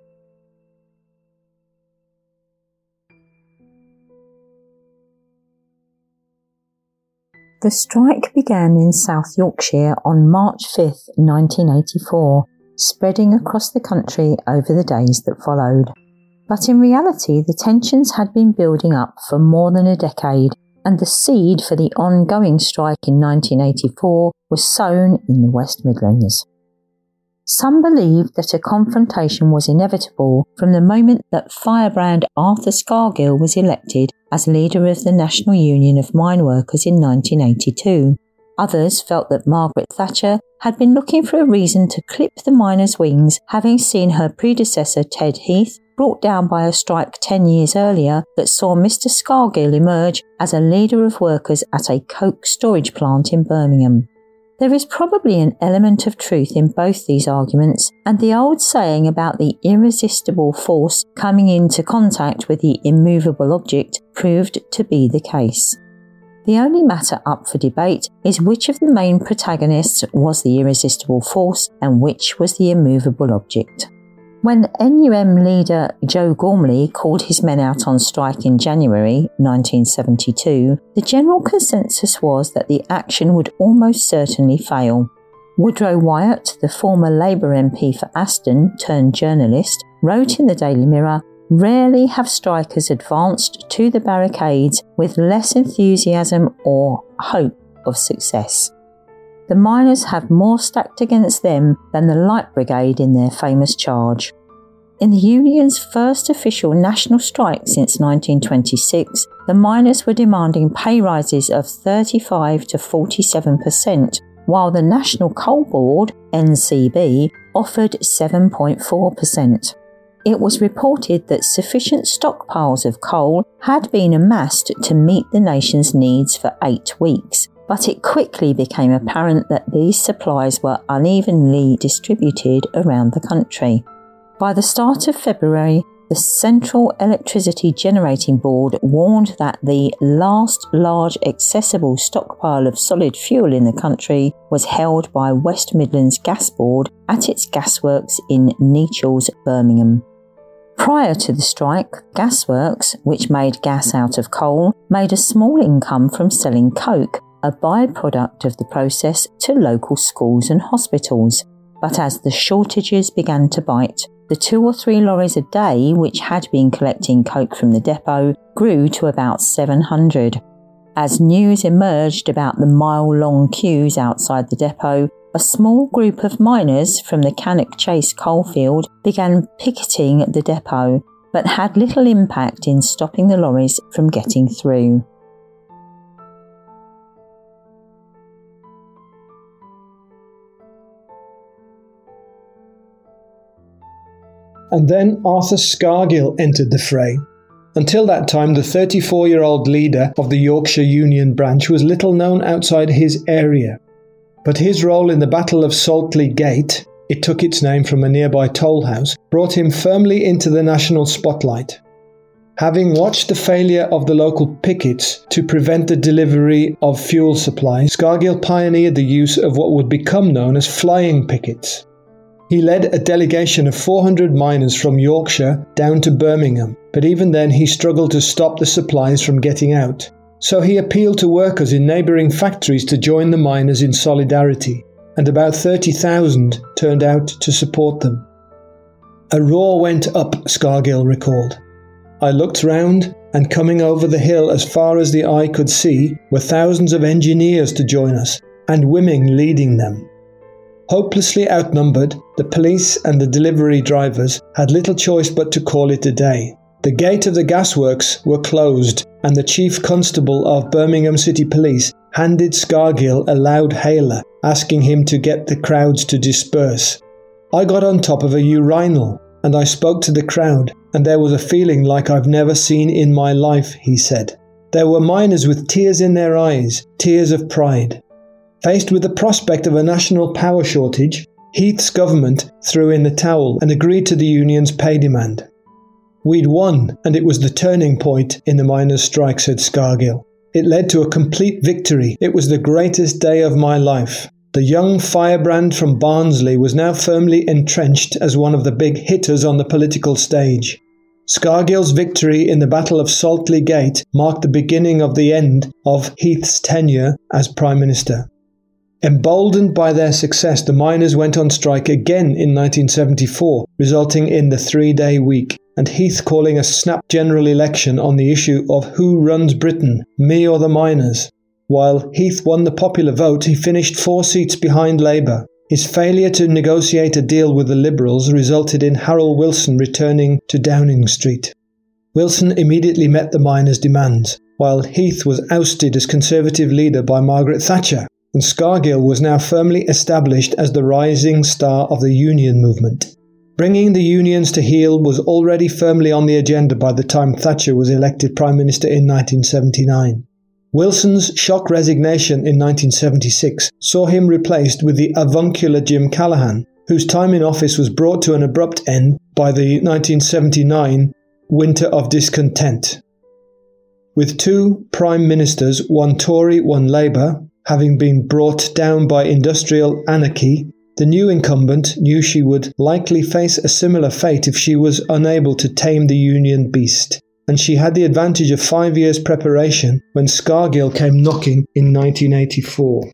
The strike began in South Yorkshire on March fifth, nineteen eighty-four, spreading across the country over the days that followed. But in reality, the tensions had been building up for more than a decade, and the seed for the ongoing strike in nineteen eighty-four was sown in the West Midlands. Some believed that a confrontation was inevitable from the moment that firebrand Arthur Scargill was elected as leader of the National Union of Mine Workers in nineteen eighty-two. Others felt that Margaret Thatcher had been looking for a reason to clip the miners' wings, having seen her predecessor Ted Heath brought down by a strike ten years earlier that saw Mister Scargill emerge as a leader of workers at a coke storage plant in Birmingham. There is probably an element of truth in both these arguments, and the old saying about the irresistible force coming into contact with the immovable object proved to be the case. The only matter up for debate is which of the main protagonists was the irresistible force and which was the immovable object. When N U M leader Joe Gormley called his men out on strike in January nineteen seventy-two, the general consensus was that the action would almost certainly fail. Woodrow Wyatt, the former Labour M P for Aston turned journalist, wrote in the Daily Mirror, "Rarely have strikers advanced to the barricades with less enthusiasm or hope of success. The miners have more stacked against them than the Light Brigade in their famous charge." In the union's first official national strike since nineteen twenty-six, the miners were demanding pay rises of thirty-five to forty-seven percent, while the National Coal Board, N C B, offered seven point four percent. It was reported that sufficient stockpiles of coal had been amassed to meet the nation's needs for eight weeks, but it quickly became apparent that these supplies were unevenly distributed around the country. By the start of February, the Central Electricity Generating Board warned that the last large accessible stockpile of solid fuel in the country was held by West Midlands Gas Board at its gasworks in Nechells, Birmingham. Prior to the strike, gasworks, which made gas out of coal, made a small income from selling coke, a byproduct of the process, to local schools and hospitals. But as the shortages began to bite, the two or three lorries a day which had been collecting coke from the depot grew to about seven hundred. As news emerged about the mile-long queues outside the depot, a small group of miners from the Cannock Chase coalfield began picketing the depot, but had little impact in stopping the lorries from getting through. And then Arthur Scargill entered the fray. Until that time, the thirty-four-year-old leader of the Yorkshire Union branch was little known outside his area. But his role in the Battle of Saltley Gate, it took its name from a nearby toll house, brought him firmly into the national spotlight. Having watched the failure of the local pickets to prevent the delivery of fuel supplies, Scargill pioneered the use of what would become known as flying pickets. He led a delegation of four hundred miners from Yorkshire down to Birmingham, but even then he struggled to stop the supplies from getting out. So he appealed to workers in neighbouring factories to join the miners in solidarity, and about thirty thousand turned out to support them. A roar went up, Scargill recalled. I looked round, and coming over the hill as far as the eye could see were thousands of engineers to join us, and women leading them. Hopelessly outnumbered, the police and the delivery drivers had little choice but to call it a day. The gate of the gasworks were closed, and the chief constable of Birmingham City Police handed Scargill a loud hailer, asking him to get the crowds to disperse. I got on top of a urinal, and I spoke to the crowd, and there was a feeling like I've never seen in my life, he said. There were miners with tears in their eyes, tears of pride. Faced with the prospect of a national power shortage, Heath's government threw in the towel and agreed to the union's pay demand. We'd won, and it was the turning point in the miners' strike, said Scargill. It led to a complete victory. It was the greatest day of my life. The young firebrand from Barnsley was now firmly entrenched as one of the big hitters on the political stage. Scargill's victory in the Battle of Saltley Gate marked the beginning of the end of Heath's tenure as Prime Minister. Emboldened by their success, the miners went on strike again in nineteen seventy-four, resulting in the three-day week, and Heath calling a snap general election on the issue of who runs Britain, me or the miners. While Heath won the popular vote, he finished four seats behind Labour. His failure to negotiate a deal with the Liberals resulted in Harold Wilson returning to Downing Street. Wilson immediately met the miners' demands, while Heath was ousted as Conservative leader by Margaret Thatcher, and Scargill was now firmly established as the rising star of the union movement. Bringing the unions to heel was already firmly on the agenda by the time Thatcher was elected Prime Minister in nineteen seventy-nine. Wilson's shock resignation in nineteen seventy-six saw him replaced with the avuncular Jim Callaghan, whose time in office was brought to an abrupt end by the nineteen seventy-nine Winter of Discontent. With two Prime Ministers, one Tory, one Labour, having been brought down by industrial anarchy, the new incumbent knew she would likely face a similar fate if she was unable to tame the union beast, and she had the advantage of five years' preparation when Scargill came knocking in nineteen eighty-four.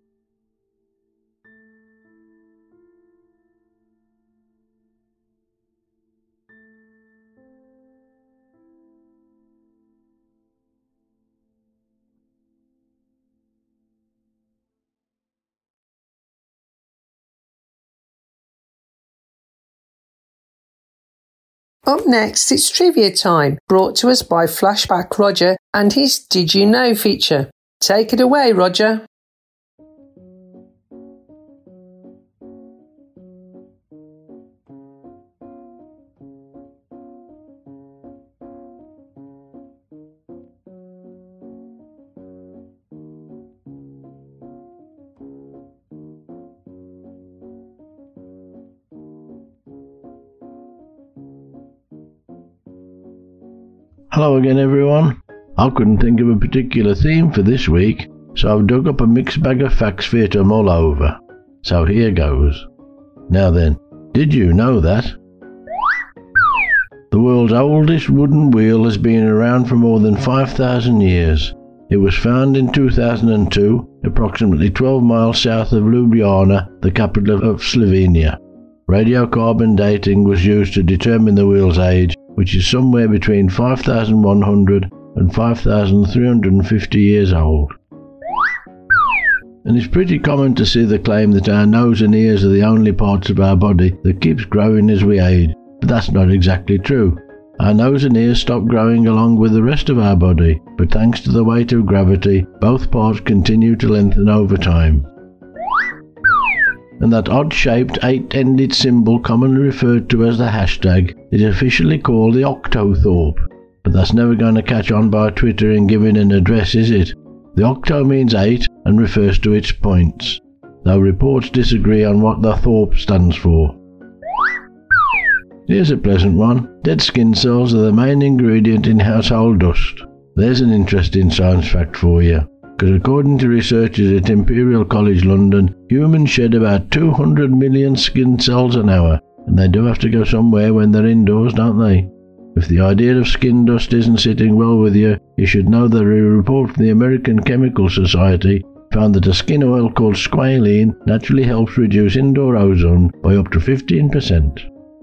Up next, it's trivia time, brought to us by Flashback Roger and his Did You Know feature. Take it away, Roger. Hello again, everyone. I couldn't think of a particular theme for this week, so I've dug up a mixed bag of facts for you to mull over. So here goes. Now then, did you know that The world's oldest wooden wheel has been around for more than five thousand years. It was found in two thousand two, approximately twelve miles south of Ljubljana, the capital of Slovenia. Radiocarbon dating was used to determine the wheel's age, which is somewhere between five thousand one hundred and five thousand three hundred fifty years old. And it's pretty common to see the claim that our nose and ears are the only parts of our body that keeps growing as we age, but that's not exactly true. Our nose and ears stop growing along with the rest of our body, but thanks to the weight of gravity, both parts continue to lengthen over time. And that odd-shaped, eight-ended symbol commonly referred to as the hashtag is officially called the octothorpe. But that's never going to catch on by Twitter and giving an address, is it? The octo means eight and refers to its points, though reports disagree on what the thorpe stands for. Here's a pleasant one. Dead skin cells are the main ingredient in household dust. There's an interesting science fact for you, because according to researchers at Imperial College London, humans shed about two hundred million skin cells an hour, and they do have to go somewhere when they're indoors, don't they? If the idea of skin dust isn't sitting well with you, you should know that a report from the American Chemical Society found that a skin oil called squalene naturally helps reduce indoor ozone by up to fifteen percent.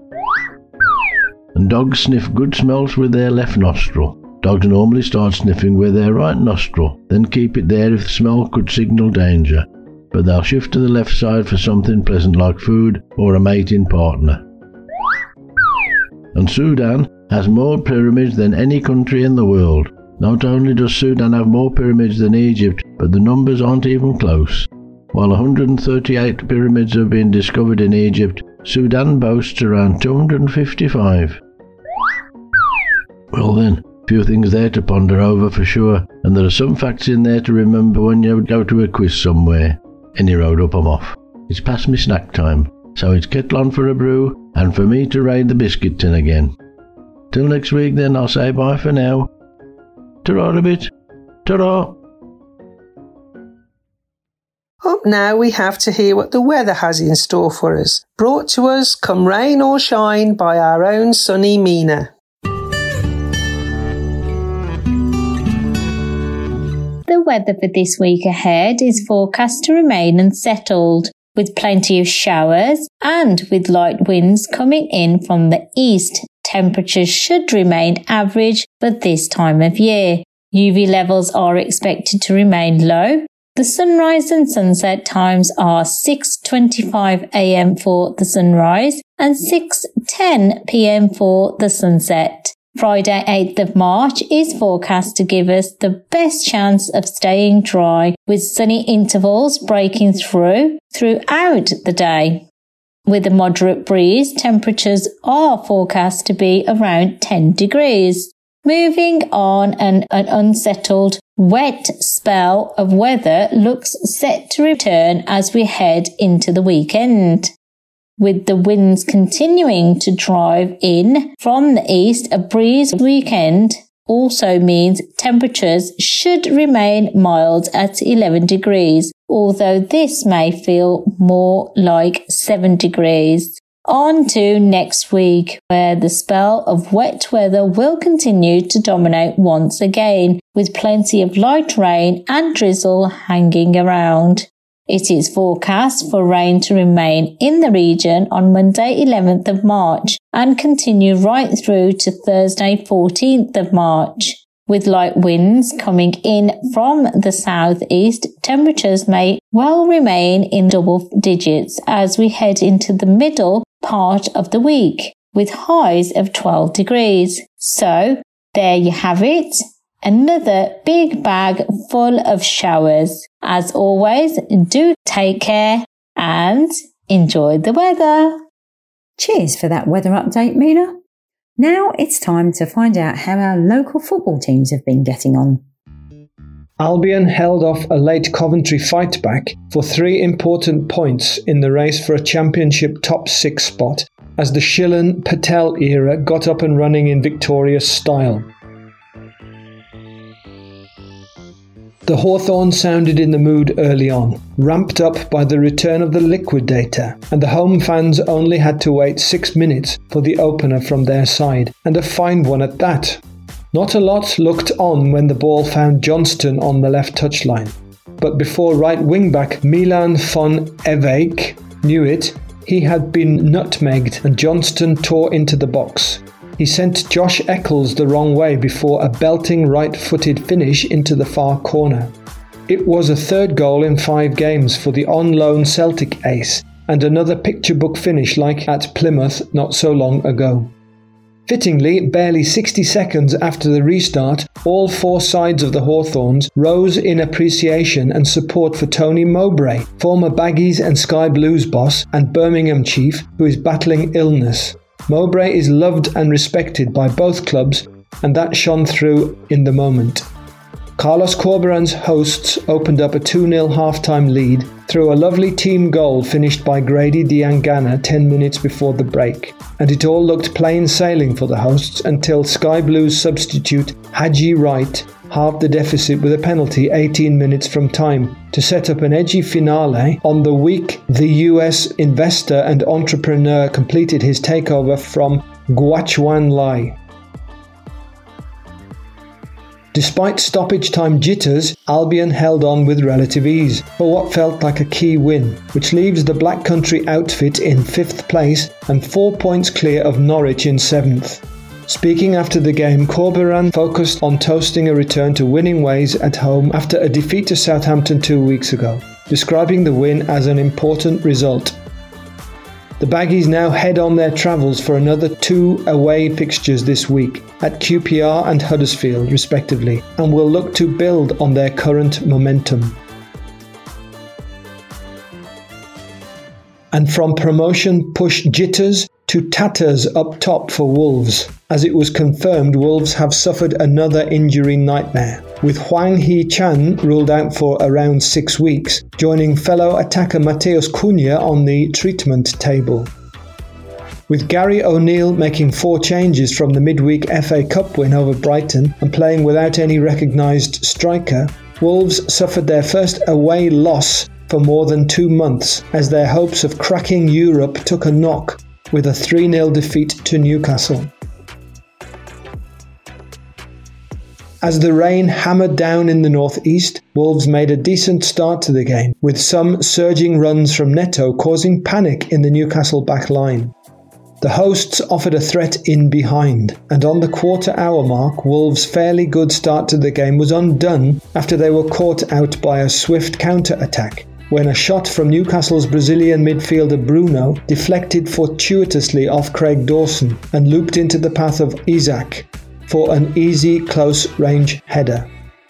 And dogs sniff good smells with their left nostril. Dogs normally start sniffing with their right nostril, then keep it there if the smell could signal danger, but they'll shift to the left side for something pleasant like food or a mating partner. And Sudan has more pyramids than any country in the world. Not only does Sudan have more pyramids than Egypt, but the numbers aren't even close. While one hundred thirty-eight pyramids have been discovered in Egypt, Sudan boasts around two hundred fifty-five. Well then, a few things there to ponder over for sure, and there are some facts in there to remember when you go to a quiz somewhere. Any road up I'm off. It's past me snack time, so it's kettle on for a brew, and for me to raid the biscuit tin again. Till next week then, I'll say bye for now. Ta-ra a bit. Ta-ra. Up now we have to hear what the weather has in store for us. Brought to us, come rain or shine, by our own sunny Mina. The weather for this week ahead is forecast to remain unsettled, with plenty of showers and with light winds coming in from the east. Temperatures should remain average for this time of year. U V levels are expected to remain low. The sunrise and sunset times are six twenty-five a m for the sunrise and six ten p m for the sunset. Friday eighth of March is forecast to give us the best chance of staying dry, with sunny intervals breaking through throughout the day. With a moderate breeze, temperatures are forecast to be around ten degrees. Moving on, an, an unsettled, wet spell of weather looks set to return as we head into the weekend. With the winds continuing to drive in from the east, a breeze weekend also means temperatures should remain mild at eleven degrees, although this may feel more like seven degrees. On to next week, where the spell of wet weather will continue to dominate once again, with plenty of light rain and drizzle hanging around. It is forecast for rain to remain in the region on Monday eleventh of March and continue right through to Thursday fourteenth of March. With light winds coming in from the southeast, temperatures may well remain in double digits as we head into the middle part of the week, with highs of twelve degrees. So, there you have it. Another big bag full of showers. As always, do take care and enjoy the weather. Cheers for that weather update, Mina. Now it's time to find out how our local football teams have been getting on. Albion held off a late Coventry fight back for three important points in the race for a championship top six spot as the Shilan Patel era got up and running in victorious style. The Hawthorns sounded in the mood early on, ramped up by the return of the Liquidator, and the home fans only had to wait six minutes for the opener from their side, and a fine one at that. Not a lot looked on when the ball found Johnston on the left touchline, but before right wing-back Milan van Ewijk knew it, he had been nutmegged and Johnston tore into the box. He sent Josh Eccles the wrong way before a belting right-footed finish into the far corner. It was a third goal in five games for the on-loan Celtic ace, and another picture-book finish like at Plymouth not so long ago. Fittingly, barely sixty seconds after the restart, all four sides of the Hawthorns rose in appreciation and support for Tony Mowbray, former Baggies and Sky Blues boss and Birmingham chief, who is battling illness. Mowbray is loved and respected by both clubs, and that shone through in the moment. Carlos Corberan's hosts opened up a two nil half-time lead through a lovely team goal finished by Grady Diangana ten minutes before the break, and it all looked plain sailing for the hosts until Sky Blues substitute Haji Wright halved the deficit with a penalty eighteen minutes from time to set up an edgy finale on the week the U S investor and entrepreneur completed his takeover from Guochuan Lai. Despite stoppage time jitters, Albion held on with relative ease for what felt like a key win, which leaves the Black Country outfit in fifth place and four points clear of Norwich in seventh. Speaking after the game, Corberan focused on toasting a return to winning ways at home after a defeat to Southampton two weeks ago, describing the win as an important result. The Baggies now head on their travels for another two away fixtures this week at Q P R and Huddersfield respectively, and will look to build on their current momentum. And from promotion push jitters to tatters up top for Wolves, as it was confirmed Wolves have suffered another injury nightmare, with Hwang Hee-chan ruled out for around six weeks, joining fellow attacker Mateus Cunha on the treatment table. With Gary O'Neill making four changes from the midweek F A Cup win over Brighton and playing without any recognised striker, Wolves suffered their first away loss for more than two months as their hopes of cracking Europe took a knock with a three nil defeat to Newcastle. As the rain hammered down in the northeast, Wolves made a decent start to the game, with some surging runs from Neto causing panic in the Newcastle back line. The hosts offered a threat in behind, and on the quarter hour mark, Wolves' fairly good start to the game was undone after they were caught out by a swift counter-attack, when a shot from Newcastle's Brazilian midfielder Bruno deflected fortuitously off Craig Dawson and looped into the path of Isaac for an easy close-range header.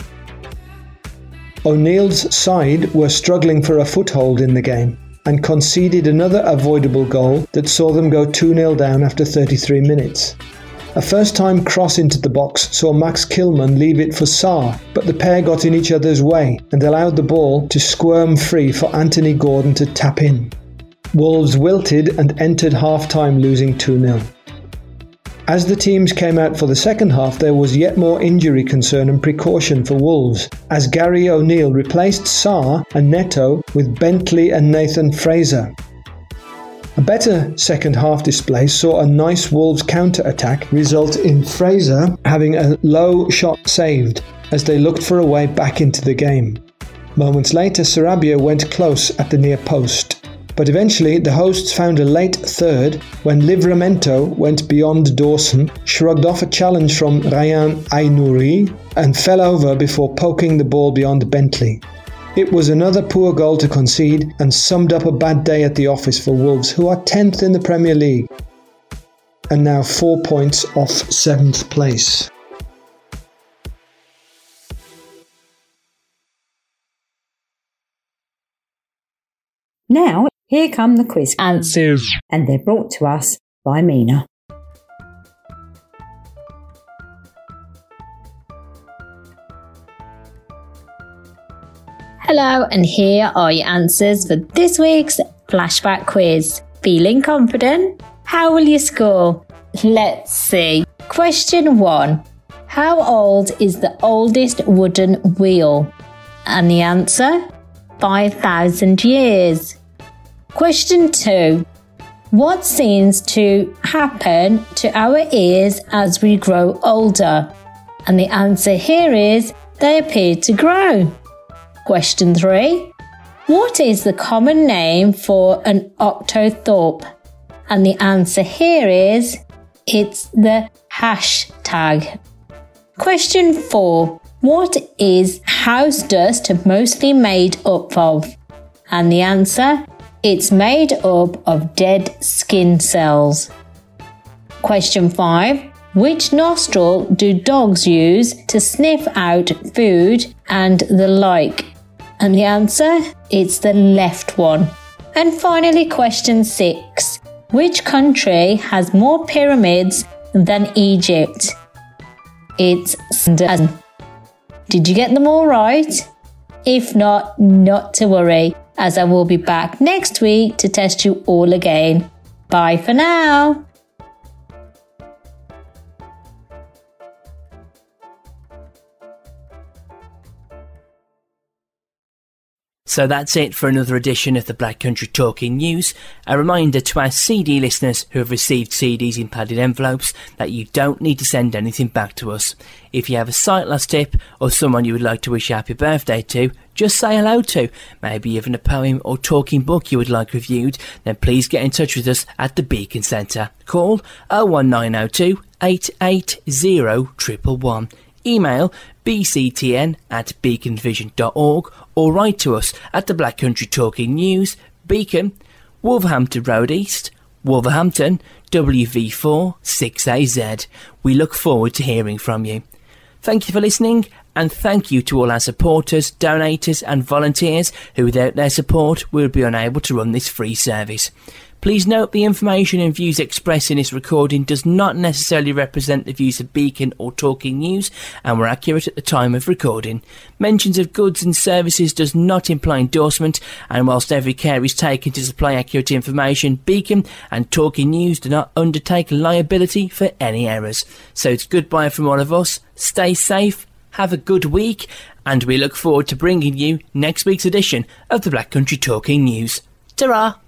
O'Neill's side were struggling for a foothold in the game and conceded another avoidable goal that saw them go two nil down after thirty-three minutes. A first-time cross into the box saw Max Kilman leave it for Sarr, but the pair got in each other's way and allowed the ball to squirm free for Anthony Gordon to tap in. Wolves wilted and entered half-time losing two nil. As the teams came out for the second half, there was yet more injury concern and precaution for Wolves, as Gary O'Neill replaced Sarr and Neto with Bentley and Nathan Fraser. A better second half display saw a nice Wolves counter-attack result in Fraser having a low shot saved as they looked for a way back into the game. Moments later, Sarabia went close at the near post, but eventually the hosts found a late third when Livramento went beyond Dawson, shrugged off a challenge from Ryan Ainouri and fell over before poking the ball beyond Bentley. It was another poor goal to concede and summed up a bad day at the office for Wolves, who are tenth in the Premier League and now four points off seventh place. Now, here come the quiz answers, and they're brought to us by Mina. Hello, and here are your answers for this week's flashback quiz. Feeling confident? How will you score? Let's see. Question one. How old is the oldest wooden wheel? And the answer? five thousand years. Question two. What seems to happen to our ears as we grow older? And the answer here is they appear to grow. Question three. What is the common name for an octothorpe? And the answer here is it's the hashtag. Question four. What is house dust mostly made up of? And the answer? It's made up of dead skin cells. Question five. Which nostril do dogs use to sniff out food and the like? And the answer? It's the left one. And finally, question six. Which country has more pyramids than Egypt? It's Sudan. Did you get them all right? If not, not to worry, as I will be back next week to test you all again. Bye for now. So that's it for another edition of the Black Country Talking News. A reminder to our C D listeners who have received C Ds in padded envelopes that you don't need to send anything back to us. If you have a sight loss tip or someone you would like to wish a happy birthday to, just say hello to, maybe even a poem or talking book you would like reviewed, then please get in touch with us at the Beacon Centre. Call oh one nine oh two, eight eight zero, one one one. Email b c t n at beacon vision dot org or write to us at the Black Country Talking News, Beacon, Wolverhampton Road East, Wolverhampton, W V four six A Z. We look forward to hearing from you. Thank you for listening, and thank you to all our supporters, donators and volunteers who without their support we would be unable to run this free service. Please note the information and views expressed in this recording does not necessarily represent the views of Beacon or Talking News and were accurate at the time of recording. Mentions of goods and services does not imply endorsement, and whilst every care is taken to supply accurate information, Beacon and Talking News do not undertake liability for any errors. So it's goodbye from all of us. Stay safe, have a good week, and we look forward to bringing you next week's edition of the Black Country Talking News. Ta-ra!